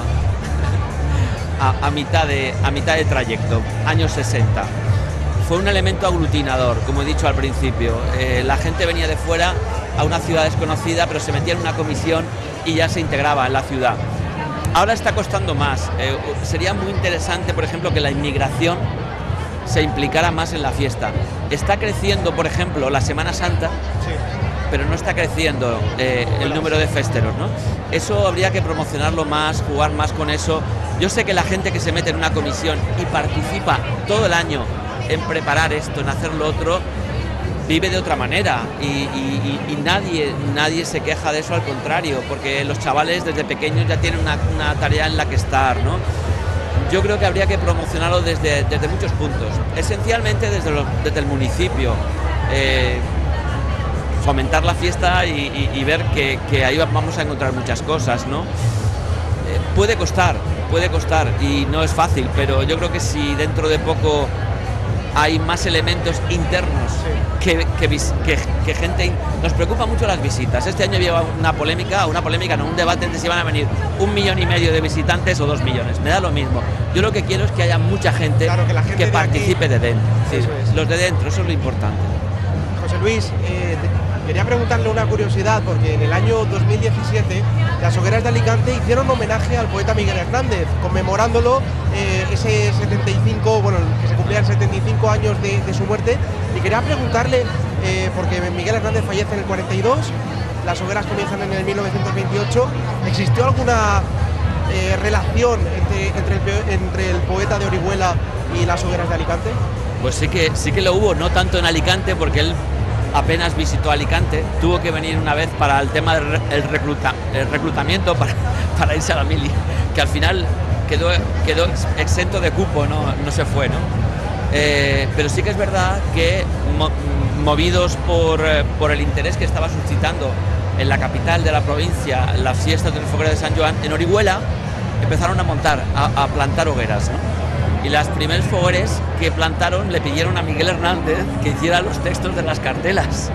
a, a, mitad, de, a mitad de trayecto. Años sesenta. Fue un elemento aglutinador, como he dicho al principio. Eh, la gente venía de fuera a una ciudad desconocida, pero se metía en una comisión y ya se integraba en la ciudad. Ahora está costando más. Eh, sería muy interesante, por ejemplo, que la inmigración se implicara más en la fiesta. Está creciendo, por ejemplo, la Semana Santa, sí, pero no está creciendo eh, el número de festeros, ¿no? Eso habría que promocionarlo más, jugar más con eso. Yo sé que la gente que se mete en una comisión y participa todo el año en preparar esto, en hacer lo otro, vive de otra manera y, y, y nadie, nadie se queja de eso, al contrario, porque los chavales desde pequeños ya tienen una, una tarea en la que estar, ¿no? Yo creo que habría que promocionarlo desde, desde muchos puntos, esencialmente desde, lo, desde el municipio, eh, fomentar la fiesta y, y, y ver que, que ahí vamos a encontrar muchas cosas, ¿no? Eh, puede costar, puede costar y no es fácil, pero yo creo que si dentro de poco hay más elementos internos, sí, que, que, que, que gente... Nos preocupa mucho las visitas. Este año había una polémica, una polémica, no, un debate de si van a venir un millón y medio de visitantes o dos millones. Me da lo mismo. Yo lo que quiero es que haya mucha gente, claro, que, la gente que de participe aquí, de dentro. Sí, es. Los de dentro, eso es lo importante.
José Luis, eh, quería preguntarle una curiosidad, porque en el año dos mil diecisiete las hogueras de Alicante hicieron homenaje al poeta Miguel Hernández, conmemorándolo eh, ese setenta y cinco, bueno, que se cumplían setenta y cinco años de, de su muerte, y quería preguntarle, eh, porque Miguel Hernández fallece en el cuarenta y dos, las hogueras comienzan en el mil novecientos veintiocho, ¿existió alguna eh, relación entre, entre, el, entre el poeta de Orihuela y las hogueras de Alicante?
Pues sí que, sí que lo hubo, no tanto en Alicante, porque él apenas visitó Alicante, tuvo que venir una vez para el tema del el recluta, el reclutamiento para, para irse a la mili, que al final quedó, quedó exento de cupo, no, no se fue, ¿no? Eh, pero sí que es verdad que mo, movidos por, por el interés que estaba suscitando en la capital de la provincia las fiestas del Foguero de San Joan, en Orihuela empezaron a montar, a, a plantar hogueras, ¿no? Y las primeros fogueres que plantaron le pidieron a Miguel Hernández que hiciera los textos de las cartelas.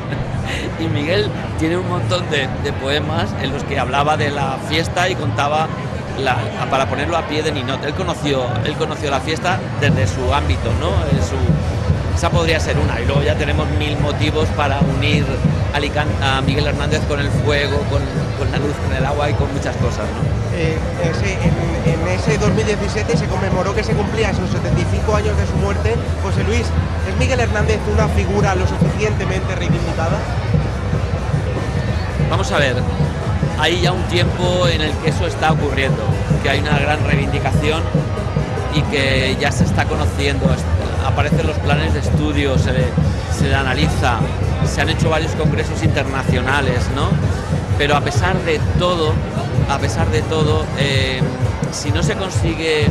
Y Miguel tiene un montón de, de poemas en los que hablaba de la fiesta y contaba la, para ponerlo a pie de ninot. Él conoció, él conoció la fiesta desde su ámbito, ¿no? En su, esa podría ser una. Y luego ya tenemos mil motivos para unir a Miguel Hernández con el fuego, con, con la luz, con el agua y con muchas cosas, ¿no?
Eh, ese, en, en ese dos mil diecisiete se conmemoró que se cumplía esos setenta y cinco años de su muerte. José Luis, ¿es Miguel Hernández una figura lo suficientemente reivindicada?
Vamos a ver, hay ya un tiempo en el que eso está ocurriendo, que hay una gran reivindicación y que ya se está conociendo, aparecen los planes de estudio, se le, se le analiza, se han hecho varios congresos internacionales, ¿no? Pero a pesar de todo, a pesar de todo, eh, si no se consigue...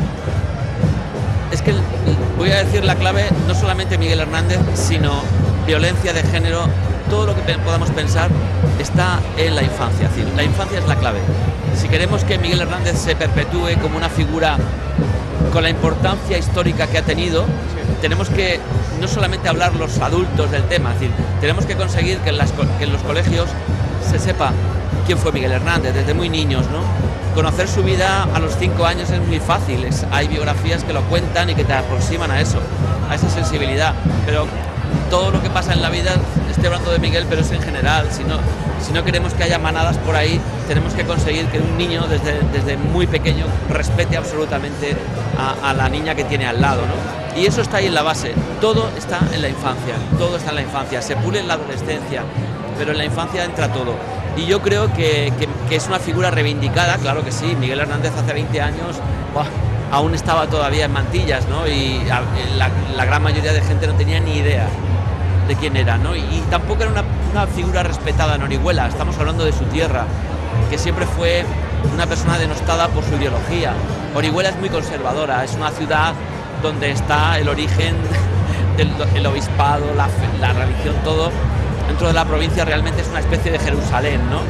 Es que voy a decir la clave, no solamente Miguel Hernández, sino violencia de género, todo lo que podamos pensar está en la infancia, es decir, la infancia es la clave. Si queremos que Miguel Hernández se perpetúe como una figura con la importancia histórica que ha tenido, tenemos que no solamente hablar los adultos del tema, es decir, tenemos que conseguir que en, las, que en los colegios se sepa quién fue Miguel Hernández desde muy niños, ¿no? Conocer su vida a los cinco años es muy fácil, es, hay biografías que lo cuentan y que te aproximan a eso, a esa sensibilidad, pero todo lo que pasa en la vida, estoy hablando de Miguel, pero es en general, si no, si no queremos que haya manadas por ahí, tenemos que conseguir que un niño desde, desde muy pequeño respete absolutamente a, a la niña que tiene al lado, ¿no? Y eso está ahí en la base, todo está en la infancia, todo está en la infancia, se pule en la adolescencia, pero en la infancia entra todo. Y yo creo que, que, que es una figura reivindicada, claro que sí, Miguel Hernández hace veinte años, ¡buah!, aún estaba todavía en mantillas, ¿no? Y la, la gran mayoría de gente no tenía ni idea de quién era, ¿no? Y, y tampoco era una, una figura respetada en Orihuela, estamos hablando de su tierra, que siempre fue una persona denostada por su ideología. Orihuela es muy conservadora, es una ciudad donde está el origen del el obispado, la, la religión, todo. Dentro de la provincia realmente es una especie de Jerusalén, ¿no?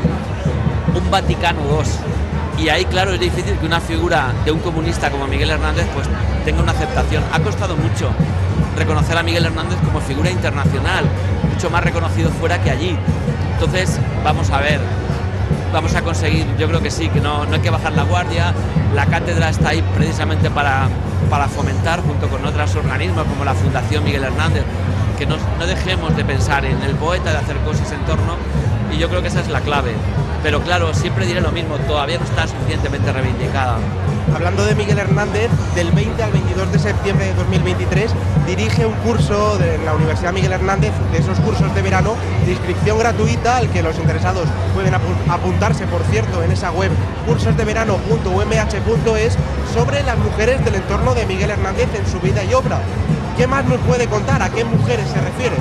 Un Vaticano dos. Y ahí, claro, es difícil que una figura de un comunista como Miguel Hernández pues tenga una aceptación. Ha costado mucho reconocer a Miguel Hernández como figura internacional, mucho más reconocido fuera que allí. Entonces, vamos a ver, vamos a conseguir, yo creo que sí, que no, no hay que bajar la guardia. La cátedra está ahí precisamente para, para fomentar, junto con otros organismos como la Fundación Miguel Hernández, que no, no dejemos de pensar en el poeta, de hacer cosas en torno, y yo creo que esa es la clave. Pero claro, siempre diré lo mismo, todavía no está suficientemente reivindicada.
Hablando de Miguel Hernández, del veinte al veintidós de septiembre de dos mil veintitrés dirige un curso de la Universidad Miguel Hernández, de esos cursos de verano de inscripción gratuita, al que los interesados pueden apuntarse, por cierto, en esa web cursos de verano punto u m h punto es, sobre las mujeres del entorno de Miguel Hernández en su vida y obra. ¿Qué más nos puede contar? ¿A qué mujeres se refiere?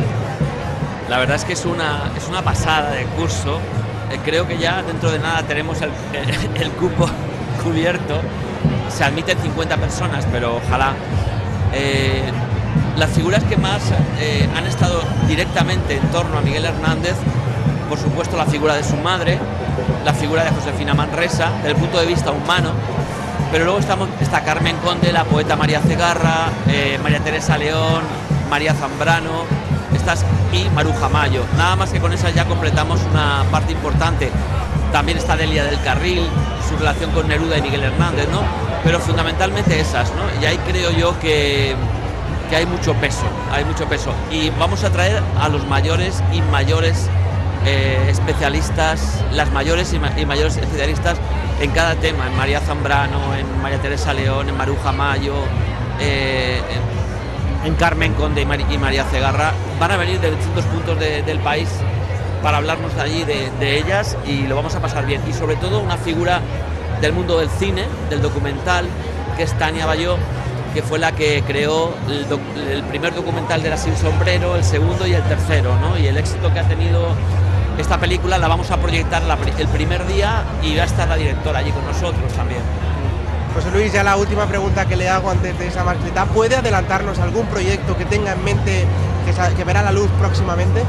La verdad es que es una, es una pasada de curso. Eh, creo que ya dentro de nada tenemos el, el, el cupo cubierto. Se admiten cincuenta personas, pero ojalá. Eh, las figuras que más eh, han estado directamente en torno a Miguel Hernández, por supuesto la figura de su madre, la figura de Josefina Manresa, desde el punto de vista humano, pero luego estamos, está Carmen Conde, la poeta María Cegarra, eh, María Teresa León, María Zambrano, estas, y Maruja Mayo. Nada más que con esas ya completamos una parte importante. También está Delia del Carril, su relación con Neruda y Miguel Hernández, ¿no? Pero fundamentalmente esas, ¿no? Y ahí creo yo que, que hay mucho peso, hay mucho peso. Y vamos a traer a los mayores y mayores eh, especialistas, las mayores y, ma y mayores especialistas en cada tema, en María Zambrano, en María Teresa León, en Maruja Mayo, eh, en, en Carmen Conde y, Mar y María Cegarra. Van a venir de distintos puntos de, del país para hablarnos de allí de, de ellas, y lo vamos a pasar bien. Y sobre todo una figura del mundo del cine, del documental, que es Tania Bayó, que fue la que creó el, doc el primer documental de La Sin Sombrero, el segundo y el tercero, ¿no? Y el éxito que ha tenido esta película la vamos a proyectar la, el primer día, y va a estar la directora allí con nosotros también.
José Luis, ya la última pregunta que le hago antes de esa mascleta, ¿puede adelantarnos algún proyecto que tenga en mente que, que verá la luz próximamente?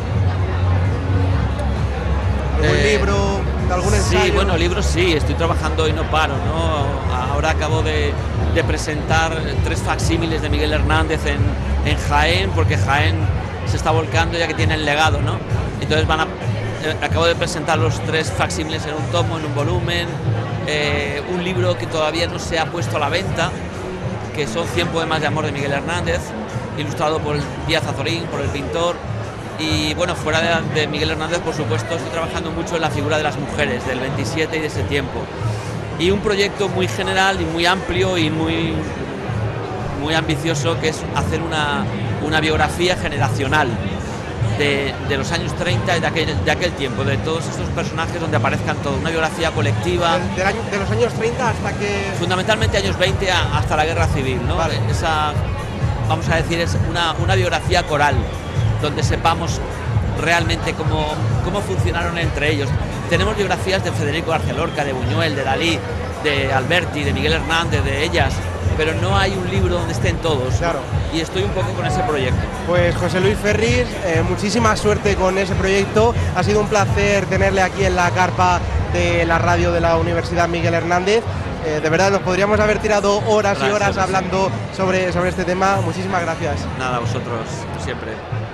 ¿Algún eh, libro, algún ensayo?
Sí, bueno, libros sí, estoy trabajando y no paro, ¿no? Ahora acabo de, de presentar tres facsímiles de Miguel Hernández en, en Jaén, porque Jaén se está volcando ya que tiene el legado, ¿no? Entonces van a, eh, acabo de presentar los tres facsímiles en un tomo, en un volumen, eh, un libro que todavía no se ha puesto a la venta, que son cien poemas de amor de Miguel Hernández, ilustrado por Díaz Azorín, por el pintor. Y bueno, fuera de, de Miguel Hernández, por supuesto, estoy trabajando mucho en la figura de las mujeres, del veintisiete y de ese tiempo. Y un proyecto muy general y muy amplio y muy, muy ambicioso, que es hacer una, una biografía generacional de, de los años treinta y de aquel, de aquel tiempo, de todos estos personajes donde aparezcan todos, una biografía colectiva.
De, de, año, de los años treinta hasta que...
Fundamentalmente años veinte a, hasta la Guerra Civil, ¿no? Vale. Esa, vamos a decir, es una, una biografía coral, donde sepamos realmente cómo, cómo funcionaron entre ellos. Tenemos biografías de Federico García Lorca, de Buñuel, de Dalí, de Alberti, de Miguel Hernández, de ellas, pero no hay un libro donde estén todos.
Claro.
Y estoy un poco con ese proyecto.
Pues José Luis Ferris, eh, muchísima suerte con ese proyecto. Ha sido un placer tenerle aquí en la carpa de la radio de la Universidad Miguel Hernández. Eh, de verdad, nos podríamos haber tirado horas gracias, y horas hablando sobre, sobre este tema. Muchísimas gracias.
Nada, a vosotros, siempre.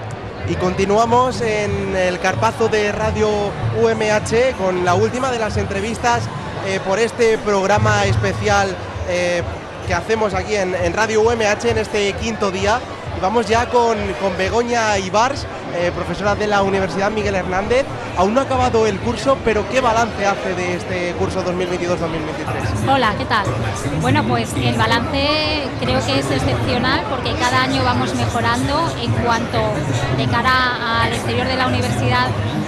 Y continuamos en el carpazo de Radio U M H con la última de las entrevistas eh, por este programa especial eh, que hacemos aquí en, en Radio U M H en este quinto día. Y vamos ya con, con Begoña Ibars, eh, profesora de la Universidad Miguel Hernández. Aún no ha acabado el curso, pero ¿qué balance hace de este curso dos mil veintidós dos mil veintitrés?
Hola, ¿qué tal? Bueno, pues el balance creo que es excepcional porque cada año vamos mejorando en cuanto de cara al exterior de la universidad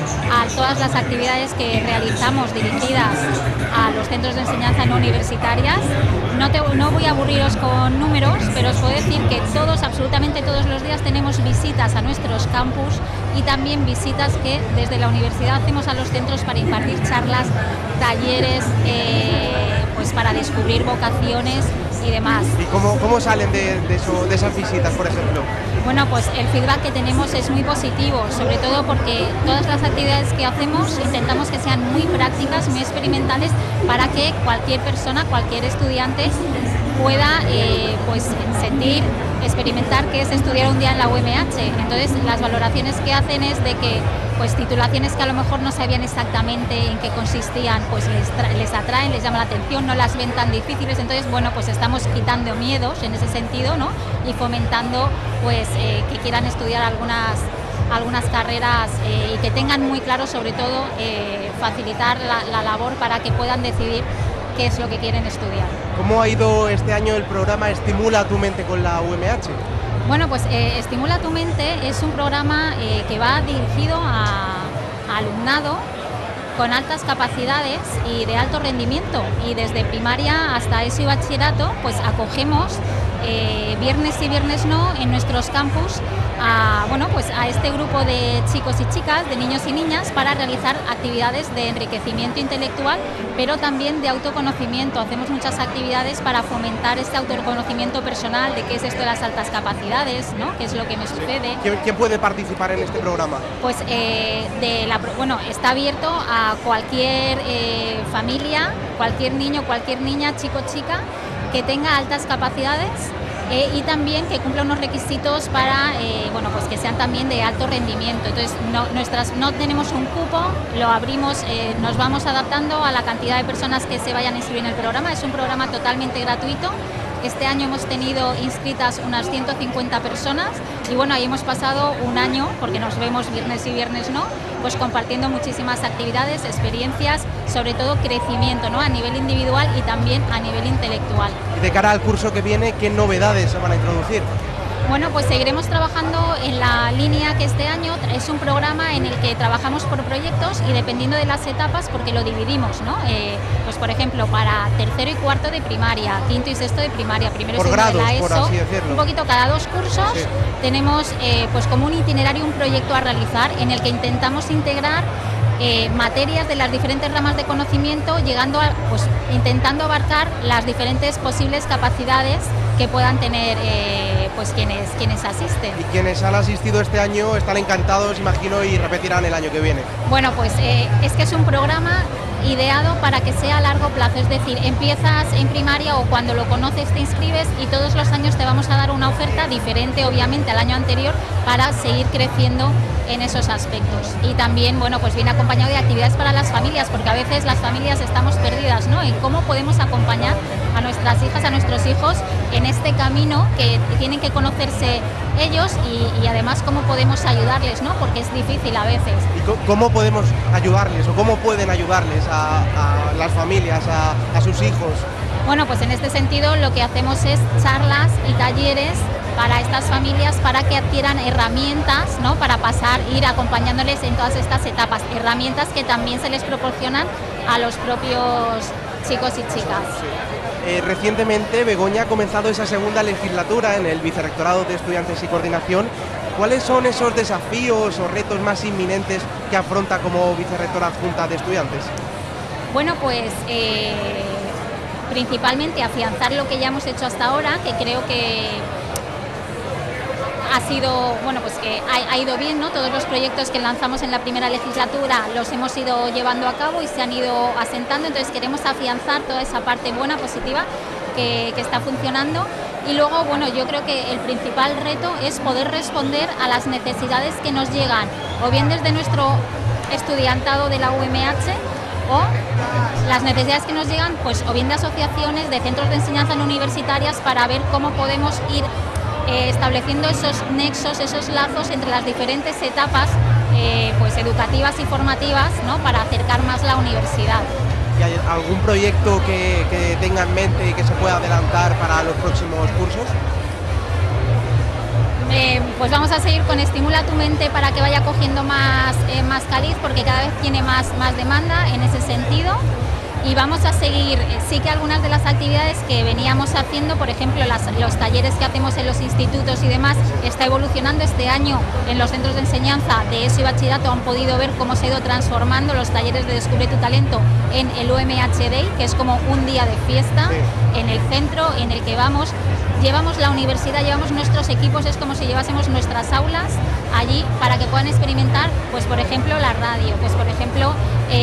a todas las actividades que realizamos dirigidas a los centros de enseñanza no universitarias. No, te, no voy a aburriros con números, pero os puedo decir que todos, absolutamente todos los días tenemos visitas a nuestros campus y también visitas que desde la universidad hacemos a los centros para impartir charlas, talleres, eh, pues para descubrir vocaciones y demás.
¿Y cómo, cómo salen de, de, eso, de esas visitas, por ejemplo?
Bueno, pues el feedback que tenemos es muy positivo, sobre todo porque todas las actividades que hacemos intentamos que sean muy prácticas, muy experimentales, para que cualquier persona, cualquier estudiante pueda eh, pues sentir, experimentar qué es estudiar un día en la U M H. Entonces, las valoraciones que hacen es de que pues titulaciones que a lo mejor no sabían exactamente en qué consistían, pues les, les atraen, les llama la atención, no las ven tan difíciles. Entonces, bueno, pues estamos quitando miedos en ese sentido, ¿no? Y fomentando pues eh, que quieran estudiar algunas algunas carreras eh, y que tengan muy claro, sobre todo, eh, facilitar la, la labor para que puedan decidir qué es lo que quieren estudiar.
¿Cómo ha ido este año el programa Estimula tu mente con la U M H?
Bueno, pues eh, Estimula tu mente es un programa eh, que va dirigido a, a alumnado con altas capacidades y de alto rendimiento, y desde primaria hasta eso y bachillerato pues acogemos eh, viernes y viernes no en nuestros campus a, bueno, pues a este grupo de chicos y chicas, de niños y niñas, para realizar actividades de enriquecimiento intelectual, pero también de autoconocimiento. Hacemos muchas actividades para fomentar este autoconocimiento personal de qué es esto de las altas capacidades, ¿no? ¿Qué es lo que me sucede?
¿Quién, quién puede participar en este programa?
Pues eh, de la, bueno, está abierto a cualquier eh, familia, cualquier niño, cualquier niña, chico, chica, que tenga altas capacidades eh, y también que cumpla unos requisitos para, eh, bueno, pues que sean también de alto rendimiento. Entonces, no, nuestras, no tenemos un cupo, lo abrimos, eh, nos vamos adaptando a la cantidad de personas que se vayan a inscribir en el programa. Es un programa totalmente gratuito. Este año hemos tenido inscritas unas ciento cincuenta personas y bueno, ahí hemos pasado un año, porque nos vemos viernes y viernes no, pues compartiendo muchísimas actividades, experiencias, sobre todo crecimiento, ¿no? A nivel individual y también a nivel intelectual.
Y de cara al curso que viene, ¿qué novedades se van a introducir?
Bueno, pues seguiremos trabajando en la línea que este año es un programa en el que trabajamos por proyectos y dependiendo de las etapas, porque lo dividimos, ¿no? Eh, pues por ejemplo, para tercero y cuarto de primaria, quinto y sexto de primaria, primero
por
y segundo
grados,
de la ESO,
por así decirlo.
Un poquito cada dos cursos, sí. Tenemos eh, pues como un itinerario, un proyecto a realizar en el que intentamos integrar Eh, materias de las diferentes ramas de conocimiento, llegando a, pues intentando abarcar las diferentes posibles capacidades que puedan tener eh, pues quienes, quienes asisten.
Y quienes han asistido este año están encantados, imagino, y repetirán el año que viene.
Bueno, pues eh, es que es un programa ideado para que sea a largo plazo, es decir, empiezas en primaria o cuando lo conoces te inscribes y todos los años te vamos a dar una oferta diferente, obviamente, al año anterior para seguir creciendo en esos aspectos. Y también, bueno, pues viene acompañado de actividades para las familias, porque a veces las familias estamos perdidas, ¿no? En cómo podemos acompañar a nuestras hijas, a nuestros hijos en este camino que tienen que conocerse ellos y, y además cómo podemos ayudarles, ¿no? Porque es difícil a veces.
¿Y cómo podemos ayudarles o cómo pueden ayudarles a, a las familias, a, a sus hijos?
Bueno, pues en este sentido lo que hacemos es charlas y talleres para estas familias para que adquieran herramientas, ¿no? Para pasar, ir acompañándoles en todas estas etapas, herramientas que también se les proporcionan a los propios chicos y chicas.
Eh, recientemente Begoña ha comenzado esa segunda legislatura en el Vicerrectorado de Estudiantes y Coordinación. ¿Cuáles son esos desafíos o retos más inminentes que afronta como vicerrectora adjunta de estudiantes?
Bueno, pues eh, principalmente afianzar lo que ya hemos hecho hasta ahora, que creo que ha sido, bueno, pues que ha, ha ido bien, ¿no? Todos los proyectos que lanzamos en la primera legislatura los hemos ido llevando a cabo y se han ido asentando, entonces queremos afianzar toda esa parte buena, positiva, que, que está funcionando. Y luego, bueno, yo creo que el principal reto es poder responder a las necesidades que nos llegan, o bien desde nuestro estudiantado de la U M H, o las necesidades que nos llegan, pues, o bien de asociaciones, de centros de enseñanza no universitarias, para ver cómo podemos ir eh, estableciendo esos nexos, esos lazos entre las diferentes etapas eh, pues, educativas y formativas, ¿no? Para acercar más la universidad.
¿Y hay algún proyecto que, que tenga en mente y que se pueda adelantar para los próximos cursos?
Eh, pues vamos a seguir con Estimula tu mente para que vaya cogiendo más, eh, más caliz, porque cada vez tiene más, más demanda en ese sentido. Y vamos a seguir, eh, sí que algunas de las actividades que veníamos haciendo, por ejemplo, las, los talleres que hacemos en los institutos y demás, está evolucionando este año en los centros de enseñanza de ESO y bachillerato. Han podido ver cómo se ha ido transformando los talleres de Descubre tu Talento en el U M H Day, que es como un día de fiesta en el centro en el que vamos. Llevamos la universidad, llevamos nuestros equipos, es como si llevásemos nuestras aulas allí para que puedan experimentar, pues por ejemplo, la radio, pues por ejemplo,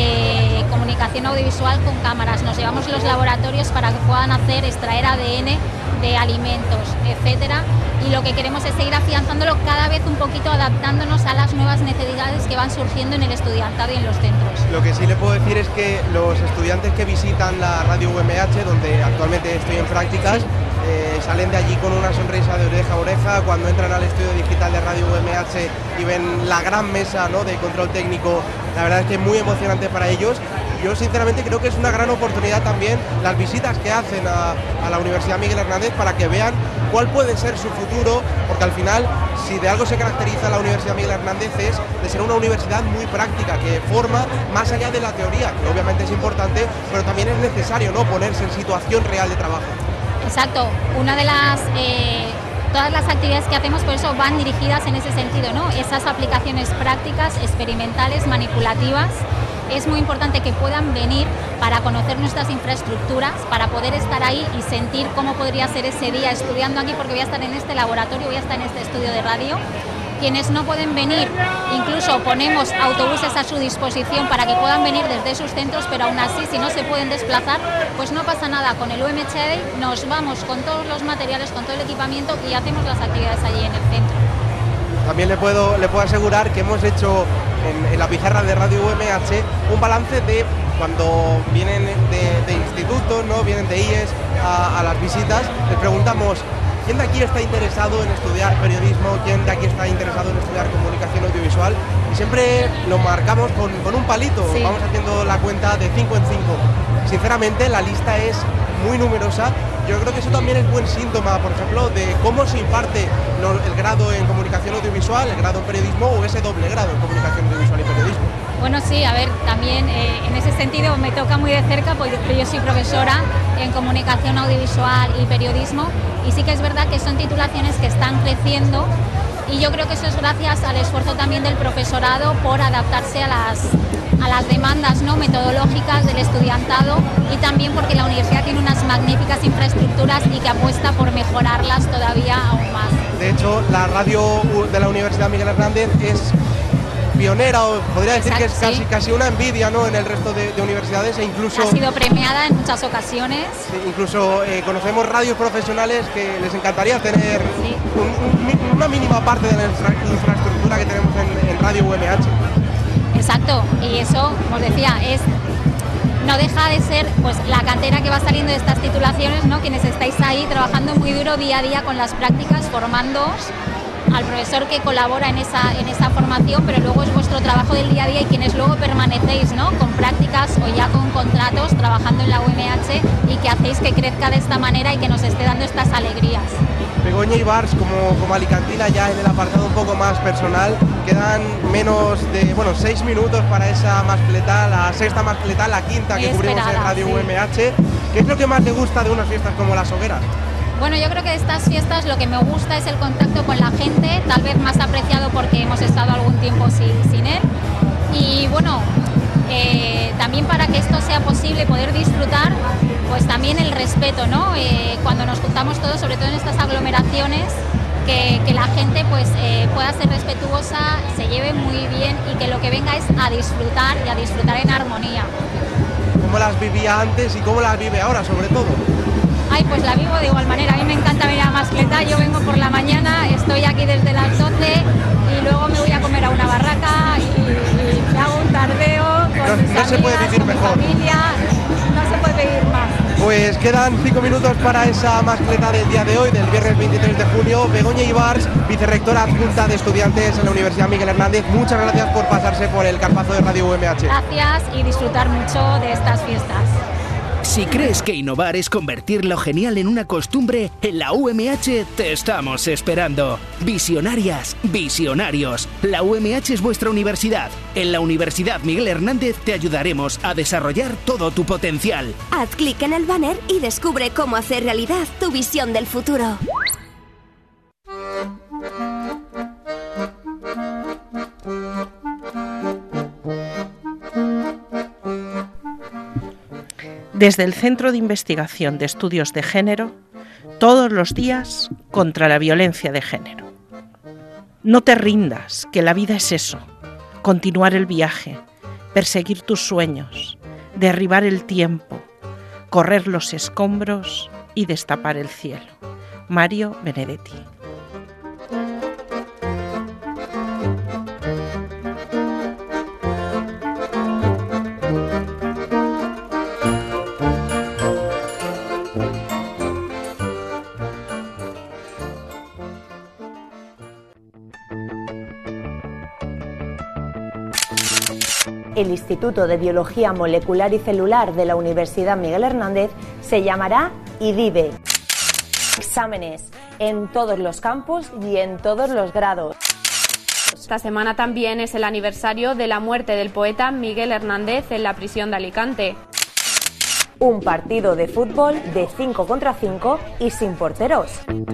eh, comunicación audiovisual con cámaras. Nos llevamos los laboratorios para que puedan hacer, extraer A D N de alimentos, etcétera. Y lo que queremos es seguir afianzándolo cada vez un poquito, adaptándonos a las nuevas necesidades que van surgiendo en el estudiantado y en los centros.
Lo que sí le puedo decir es que los estudiantes que visitan la radio U M H, donde actualmente estoy en prácticas, eh, salen de allí con una sonrisa de oreja a oreja. Cuando entran al estudio digital de radio U M H y ven la gran mesa, ¿no?, de control técnico, la verdad es que es muy emocionante para ellos. Yo sinceramente creo que es una gran oportunidad también las visitas que hacen a, a la Universidad Miguel Hernández para que vean cuál puede ser su futuro, porque al final, si de algo se caracteriza la Universidad Miguel Hernández, es de ser una universidad muy práctica, que forma más allá de la teoría, que obviamente es importante, pero también es necesario, ¿no?, ponerse en situación real de trabajo.
Exacto, una de las... Eh... Todas las actividades que hacemos, por eso, van dirigidas en ese sentido, ¿no? Esas aplicaciones prácticas, experimentales, manipulativas. Es muy importante que puedan venir para conocer nuestras infraestructuras, para poder estar ahí y sentir cómo podría ser ese día estudiando aquí, porque voy a estar en este laboratorio, voy a estar en este estudio de radio. Quienes no pueden venir, incluso ponemos autobuses a su disposición para que puedan venir desde sus centros, pero aún así, si no se pueden desplazar, pues no pasa nada. Con el U M H Day nos vamos con todos los materiales, con todo el equipamiento y hacemos las actividades allí en el centro.
También le puedo, le puedo asegurar que hemos hecho en, en la pizarra de Radio U M H un balance de cuando vienen de, de institutos, ¿no?, vienen de I E S a, a las visitas. Les preguntamos: ¿quién de aquí está interesado en estudiar periodismo? ¿Quién de aquí está interesado en estudiar comunicación audiovisual? Y siempre lo marcamos con, con un palito, sí. Vamos haciendo la cuenta de cinco en cinco. Sinceramente, la lista es muy numerosa. Yo creo que eso también es buen síntoma, por ejemplo, de cómo se imparte lo, el grado en comunicación audiovisual, el grado en periodismo o ese doble grado en comunicación audiovisual y periodismo.
Bueno, sí, a ver, también eh, en ese sentido me toca muy de cerca, porque yo soy profesora en comunicación audiovisual y periodismo, y sí que es verdad que son titulaciones que están creciendo, y yo creo que eso es gracias al esfuerzo también del profesorado por adaptarse a las, a las demandas, ¿no?, metodológicas del estudiantado, y también porque la universidad tiene unas magníficas infraestructuras y que apuesta por mejorarlas todavía aún más.
De hecho, la radio de la Universidad Miguel Hernández es pionera, o podría decir Exacto, que es casi, sí. casi una envidia, ¿no?, en el resto de, de universidades, e incluso...
Ha sido premiada en muchas ocasiones.
Sí, incluso eh, conocemos radios profesionales que les encantaría tener sí. un, un, una mínima parte de la infra, infraestructura que tenemos en, en Radio U M H.
Exacto, y eso, como os decía, es... no deja de ser, pues, la cantera que va saliendo de estas titulaciones, ¿no?, quienes estáis ahí trabajando muy duro día a día con las prácticas, formándoos al profesor que colabora en esa, en esa formación, pero luego es vuestro trabajo del día a día y quienes luego permanecéis, ¿no?, con prácticas o ya con contratos trabajando en la U M H y que hacéis que crezca de esta manera y que nos esté dando estas alegrías.
Begoña Ibars, como, como alicantina, ya en el apartado un poco más personal, quedan menos de, bueno, seis minutos para esa mascletá, la sexta mascletá, la quinta
Muy
que cubrimos
esperada,
en Radio
sí.
U M H. ¿Qué es lo que más te gusta de unas fiestas como las hogueras?
Bueno, yo creo que de estas fiestas lo que me gusta es el contacto con la gente, tal vez más apreciado porque hemos estado algún tiempo sin, sin él. Y bueno, eh, también para que esto sea posible poder disfrutar, pues también el respeto, ¿no? Eh, cuando nos juntamos todos, sobre todo en estas aglomeraciones, que, que la gente pues eh, pueda ser respetuosa, se lleve muy bien y que lo que venga es a disfrutar y a disfrutar en armonía.
¿Cómo las vivía antes y cómo las vive ahora, sobre todo?
Ay, pues la vivo de igual manera. A mí me encanta venir a mascletá. Yo vengo por la mañana, estoy aquí desde las doce y luego me voy a comer a una barraca y, y me hago un tardeo con
No,
mis
no se puede
amigas,
vivir
con mi
mejor.
familia. No se puede vivir más.
Pues quedan cinco minutos para esa mascleta del día de hoy, del viernes veintitrés de junio. Begoña Ibars, vicerrectora adjunta de estudiantes en la Universidad Miguel Hernández, muchas gracias por pasarse por el carpazo de Radio U M H.
Gracias y disfrutar mucho de estas fiestas.
Si crees que innovar es convertir lo genial en una costumbre, en la U M H te estamos esperando. Visionarias, visionarios. La U M H es vuestra universidad. En la Universidad Miguel Hernández te ayudaremos a desarrollar todo tu potencial.
Haz clic en el banner y descubre cómo hacer realidad tu visión del futuro.
Desde el Centro de Investigación de Estudios de Género, todos los días contra la violencia de género. No te rindas, que la vida es eso, continuar el viaje, perseguir tus sueños, derribar el tiempo, correr los escombros y destapar el cielo. Mario Benedetti.
El Instituto de Biología Molecular y Celular de la Universidad Miguel Hernández se llamará IDIBE. Exámenes en todos los campus y en todos los grados.
Esta semana también es el aniversario de la muerte del poeta Miguel Hernández en la prisión de Alicante.
Un partido de fútbol de cinco contra cinco y sin porteros.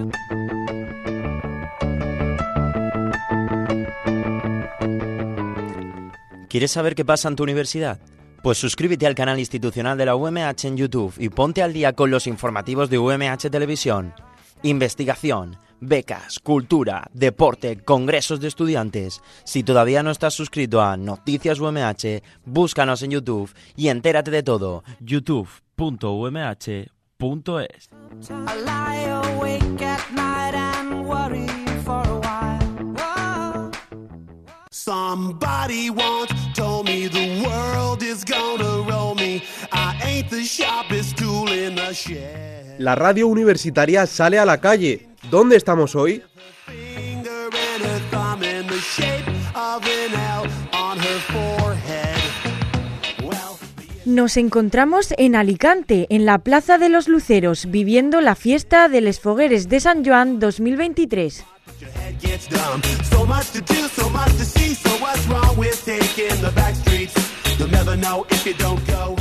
¿Quieres saber qué pasa en tu universidad? Pues suscríbete al canal institucional de la U M H en YouTube y ponte al día con los informativos de U M H Televisión. Investigación, becas, cultura, deporte, congresos de estudiantes. Si todavía no estás suscrito a Noticias U M H, búscanos en YouTube y entérate de todo. youtube punto u m h punto es.
Somebody once told me the world is gonna roll me. I ain't the sharpest tool in the shed.
La radio universitaria sale a la calle. ¿Dónde estamos hoy?
Finger and a thumb in the shape of an L on her forehead.
Nos encontramos en Alicante, en la Plaza de los Luceros, viviendo la fiesta de Les Fogueres de Sant Joan dos mil veintitrés.
Gets dumb. So much to do, so much to see. So what's wrong with taking the back streets? You'll never know if you don't go.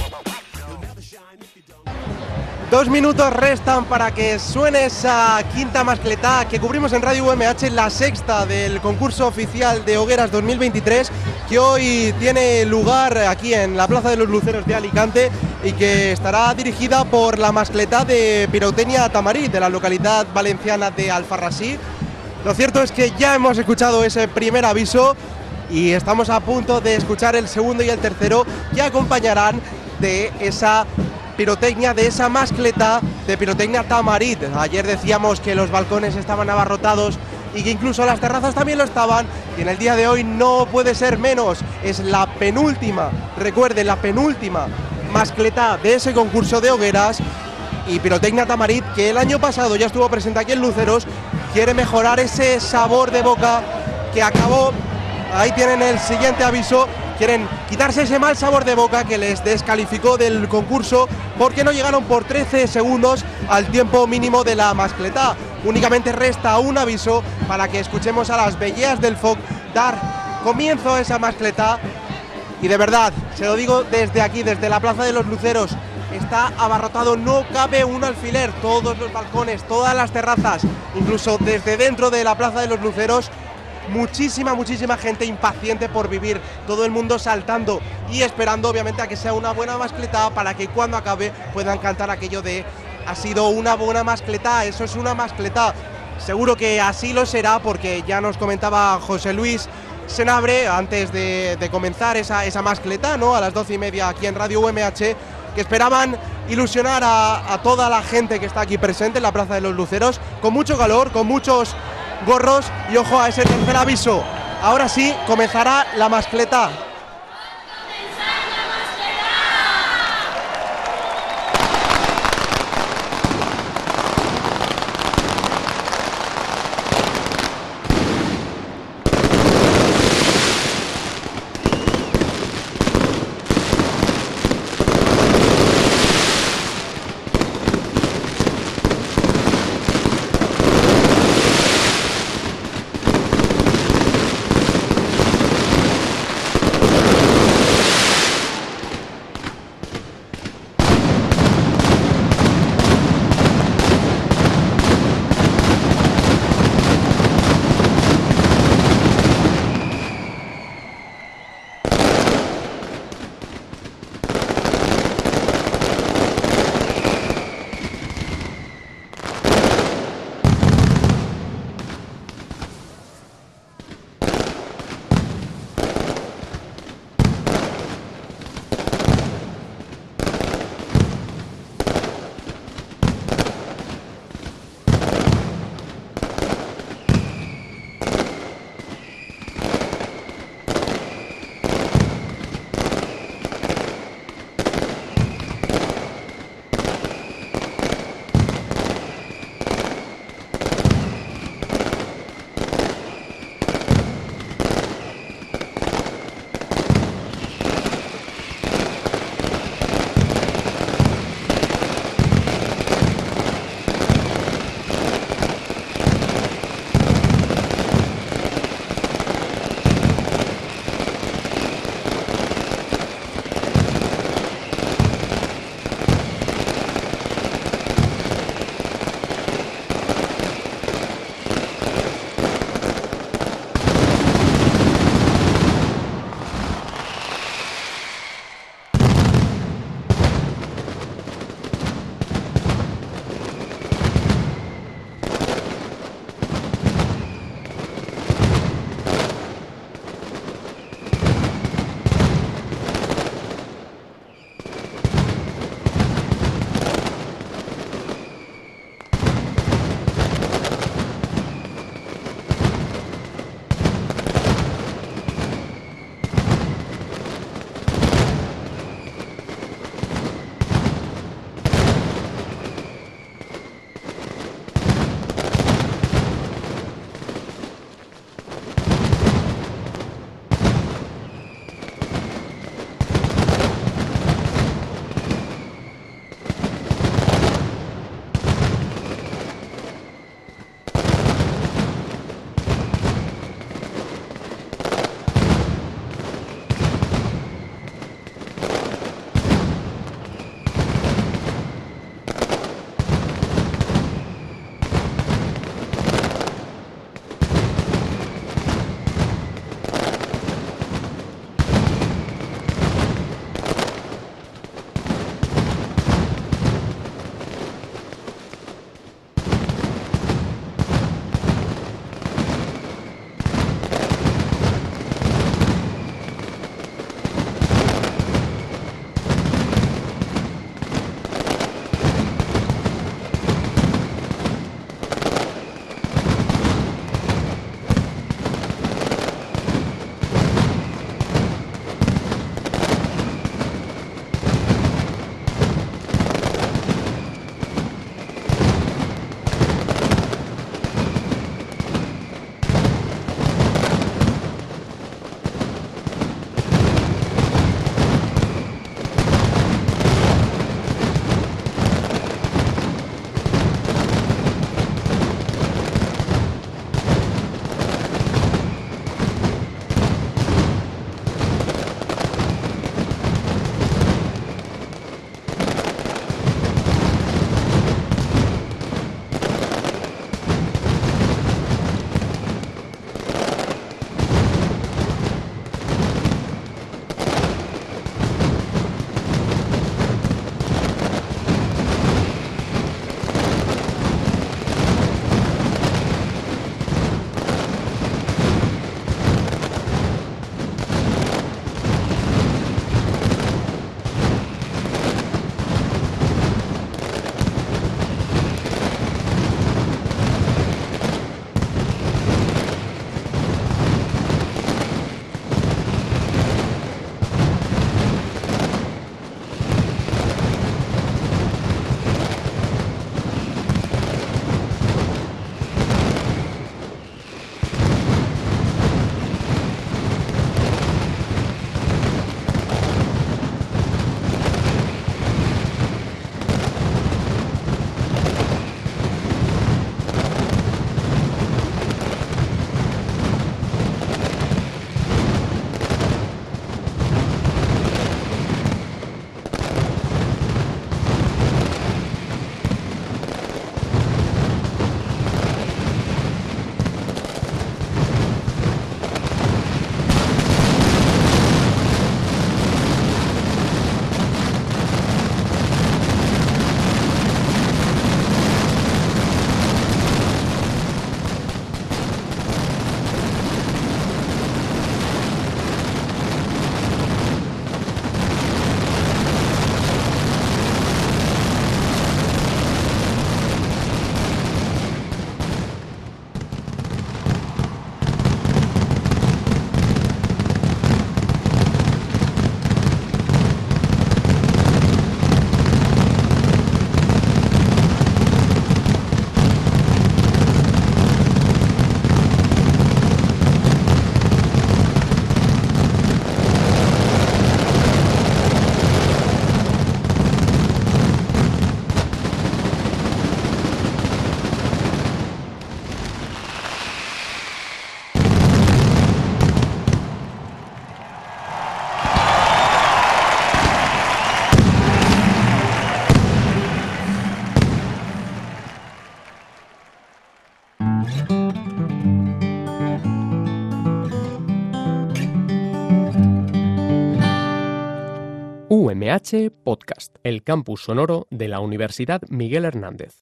Dos minutos restan para que suene esa quinta mascletá que cubrimos en Radio U M H, la sexta del concurso oficial de Hogueras dos mil veintitrés, que hoy tiene lugar aquí en la Plaza de los Luceros de Alicante y que estará dirigida por la mascletá de Pirotecnia Tamarit, de la localidad valenciana de Alfarrasí. Lo cierto es que ya hemos escuchado ese primer aviso y estamos a punto de escuchar el segundo y el tercero, que acompañarán de esa pirotecnia, de esa mascletá de Pirotecnia Tamarit. Ayer decíamos que los balcones estaban abarrotados y que incluso las terrazas también lo estaban, y en el día de hoy no puede ser menos. Es la penúltima, recuerden, la penúltima mascletá de ese concurso de hogueras, y Pirotecnia Tamarit, que el año pasado ya estuvo presente aquí en Luceros, quiere mejorar ese sabor de boca que acabó. Ahí tienen el siguiente aviso. Quieren quitarse ese mal sabor de boca que les descalificó del concurso porque no llegaron por trece segundos al tiempo mínimo de la mascletá. Únicamente resta un aviso para que escuchemos a las belleas del Foc dar comienzo a esa mascletá. Y de verdad, se lo digo desde aquí, desde la Plaza de los Luceros, está abarrotado, no cabe un alfiler, todos los balcones, todas las terrazas, incluso desde dentro de la Plaza de los Luceros, muchísima, muchísima gente impaciente por vivir, todo el mundo saltando y esperando obviamente a que sea una buena mascletá para que cuando acabe puedan cantar aquello de ha sido una buena mascletá, eso es una mascletá. Seguro que así lo será porque ya nos comentaba José Luis Senabre antes de, de comenzar esa, esa mascletá, ¿no? A las doce y media aquí en Radio U M H, que esperaban ilusionar a, a toda la gente que está aquí presente en la Plaza de los Luceros, con mucho calor, con muchos gorros y ojo a ese tercer aviso. Ahora sí comenzará la mascletá.
U M H Podcast, el campus sonoro de la Universidad Miguel Hernández.